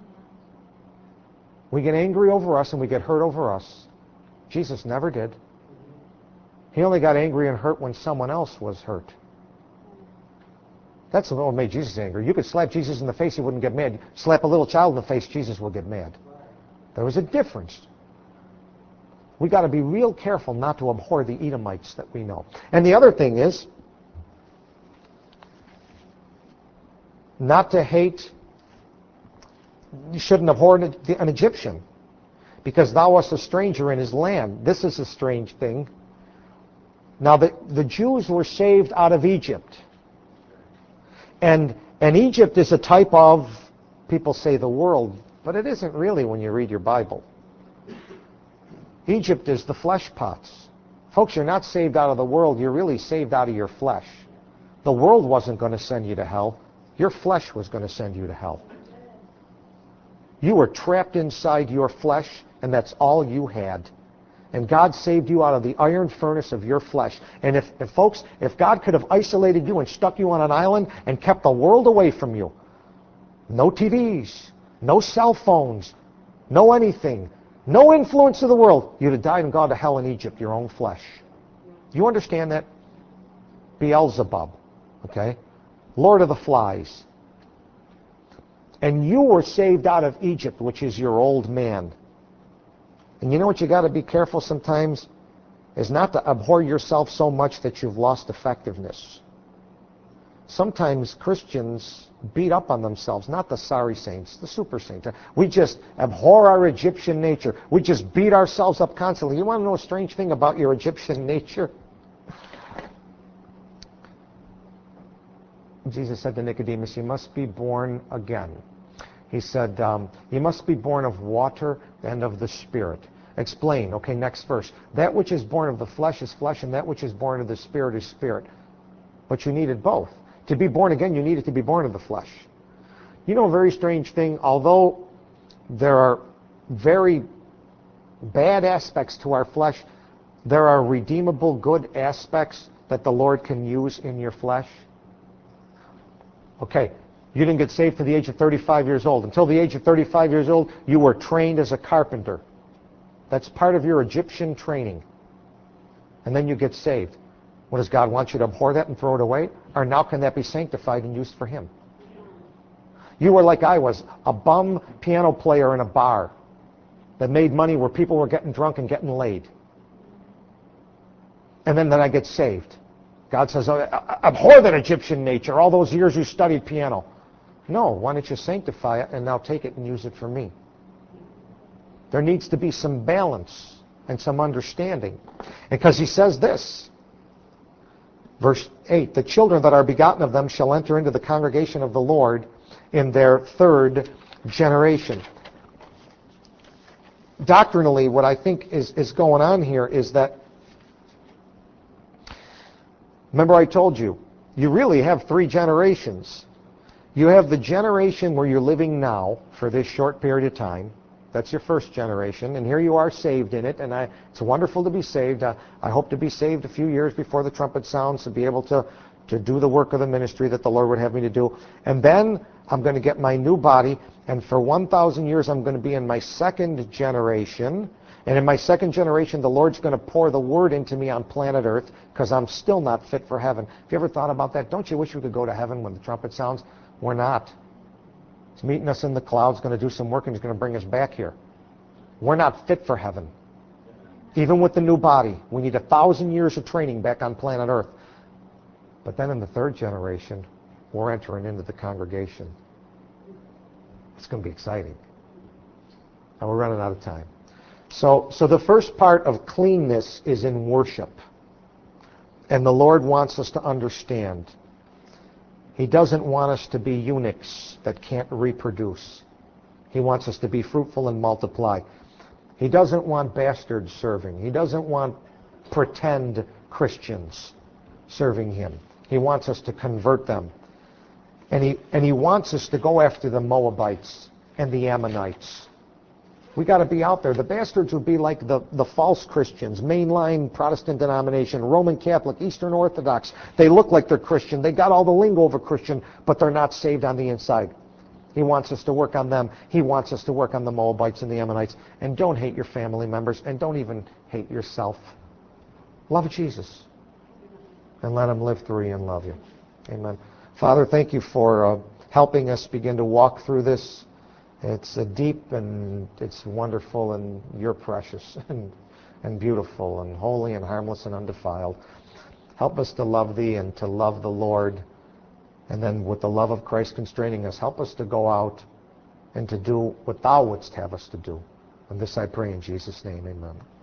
We get angry over us and we get hurt over us. Jesus never did. He only got angry and hurt when someone else was hurt. That's what made Jesus angry. You could slap Jesus in the face, he wouldn't get mad. Slap a little child in the face, Jesus will get mad. There was a difference. We got to be real careful not to abhor the Edomites that we know. And the other thing is, not to hate, you shouldn't abhor an Egyptian, because thou wast a stranger in his land. This is a strange thing. Now, the Jews were saved out of Egypt. And Egypt is a type of, people say the world, but it isn't really when you read your Bible. Egypt is the flesh pots. Folks, you're not saved out of the world, you're really saved out of your flesh. The world wasn't going to send you to hell. Your flesh was going to send you to hell. You were trapped inside your flesh, and that's all you had. And God saved you out of the iron furnace of your flesh. And if God could have isolated you and stuck you on an island and kept the world away from you, no TVs, no cell phones, no anything, no influence of the world, you'd have died and gone to hell in Egypt, your own flesh. You understand that? Beelzebub, okay? Lord of the Flies. And you were saved out of Egypt, which is your old man. And you know what you got to be careful sometimes? Is not to abhor yourself so much that you've lost effectiveness. Sometimes Christians beat up on themselves, not the sorry saints, the super saints. We just abhor our Egyptian nature. We just beat ourselves up constantly. You want to know a strange thing about your Egyptian nature? Jesus said to Nicodemus, you must be born again. He said, you must be born of water and of the Spirit. Explain. Okay, next verse. That which is born of the flesh is flesh, and that which is born of the Spirit is spirit. But you needed both. To be born again, you needed to be born of the flesh. You know a very strange thing? Although there are very bad aspects to our flesh, there are redeemable good aspects that the Lord can use in your flesh. Okay, you didn't get saved to the age of 35 years old. Until the age of 35 years old, you were trained as a carpenter. That's part of your Egyptian training. And then you get saved. What, does God want you to abhor that and throw it away? Or now can that be sanctified and used for Him? You were like I was, a bum piano player in a bar that made money where people were getting drunk and getting laid. And then I get saved. God says, abhor that Egyptian nature, all those years you studied piano. No, why don't you sanctify it and now take it and use it for me? There needs to be some balance and some understanding. Because he says this, verse 8, the children that are begotten of them shall enter into the congregation of the Lord in their third generation. Doctrinally, what I think is going on here is that, remember I told you, you really have three generations. You have the generation where you're living now for this short period of time. That's your first generation, and here you are saved in it, and it's wonderful to be saved. I hope to be saved a few years before the trumpet sounds to be able to do the work of the ministry that the Lord would have me to do. And then I'm going to get my new body, and for 1,000 years I'm going to be in my second generation. And in my second generation, the Lord's going to pour the Word into me on planet Earth because I'm still not fit for heaven. Have you ever thought about that? Don't you wish we could go to heaven when the trumpet sounds? We're not. He's meeting us in the clouds, going to do some work, and He's going to bring us back here. We're not fit for heaven. Even with the new body, we need 1,000 years of training back on planet Earth. But then in the third generation, we're entering into the congregation. It's going to be exciting. And we're running out of time. So the first part of cleanness is in worship. And the Lord wants us to understand. He doesn't want us to be eunuchs that can't reproduce. He wants us to be fruitful and multiply. He doesn't want bastards serving. He doesn't want pretend Christians serving him. He wants us to convert them. And he wants us to go after the Moabites and the Ammonites. We got to be out there. The bastards would be like the false Christians, mainline Protestant denomination, Roman Catholic, Eastern Orthodox. They look like they're Christian. They got all the lingo of a Christian, but they're not saved on the inside. He wants us to work on them. He wants us to work on the Moabites and the Ammonites. And don't hate your family members, and don't even hate yourself. Love Jesus, and let him live through you and love you. Amen. Father, thank you for helping us begin to walk through this. It's deep, and it's wonderful, and you're precious and beautiful and holy and harmless and undefiled. Help us to love thee and to love the Lord. And then with the love of Christ constraining us, help us to go out and to do what thou wouldst have us to do. And this I pray in Jesus' name, amen.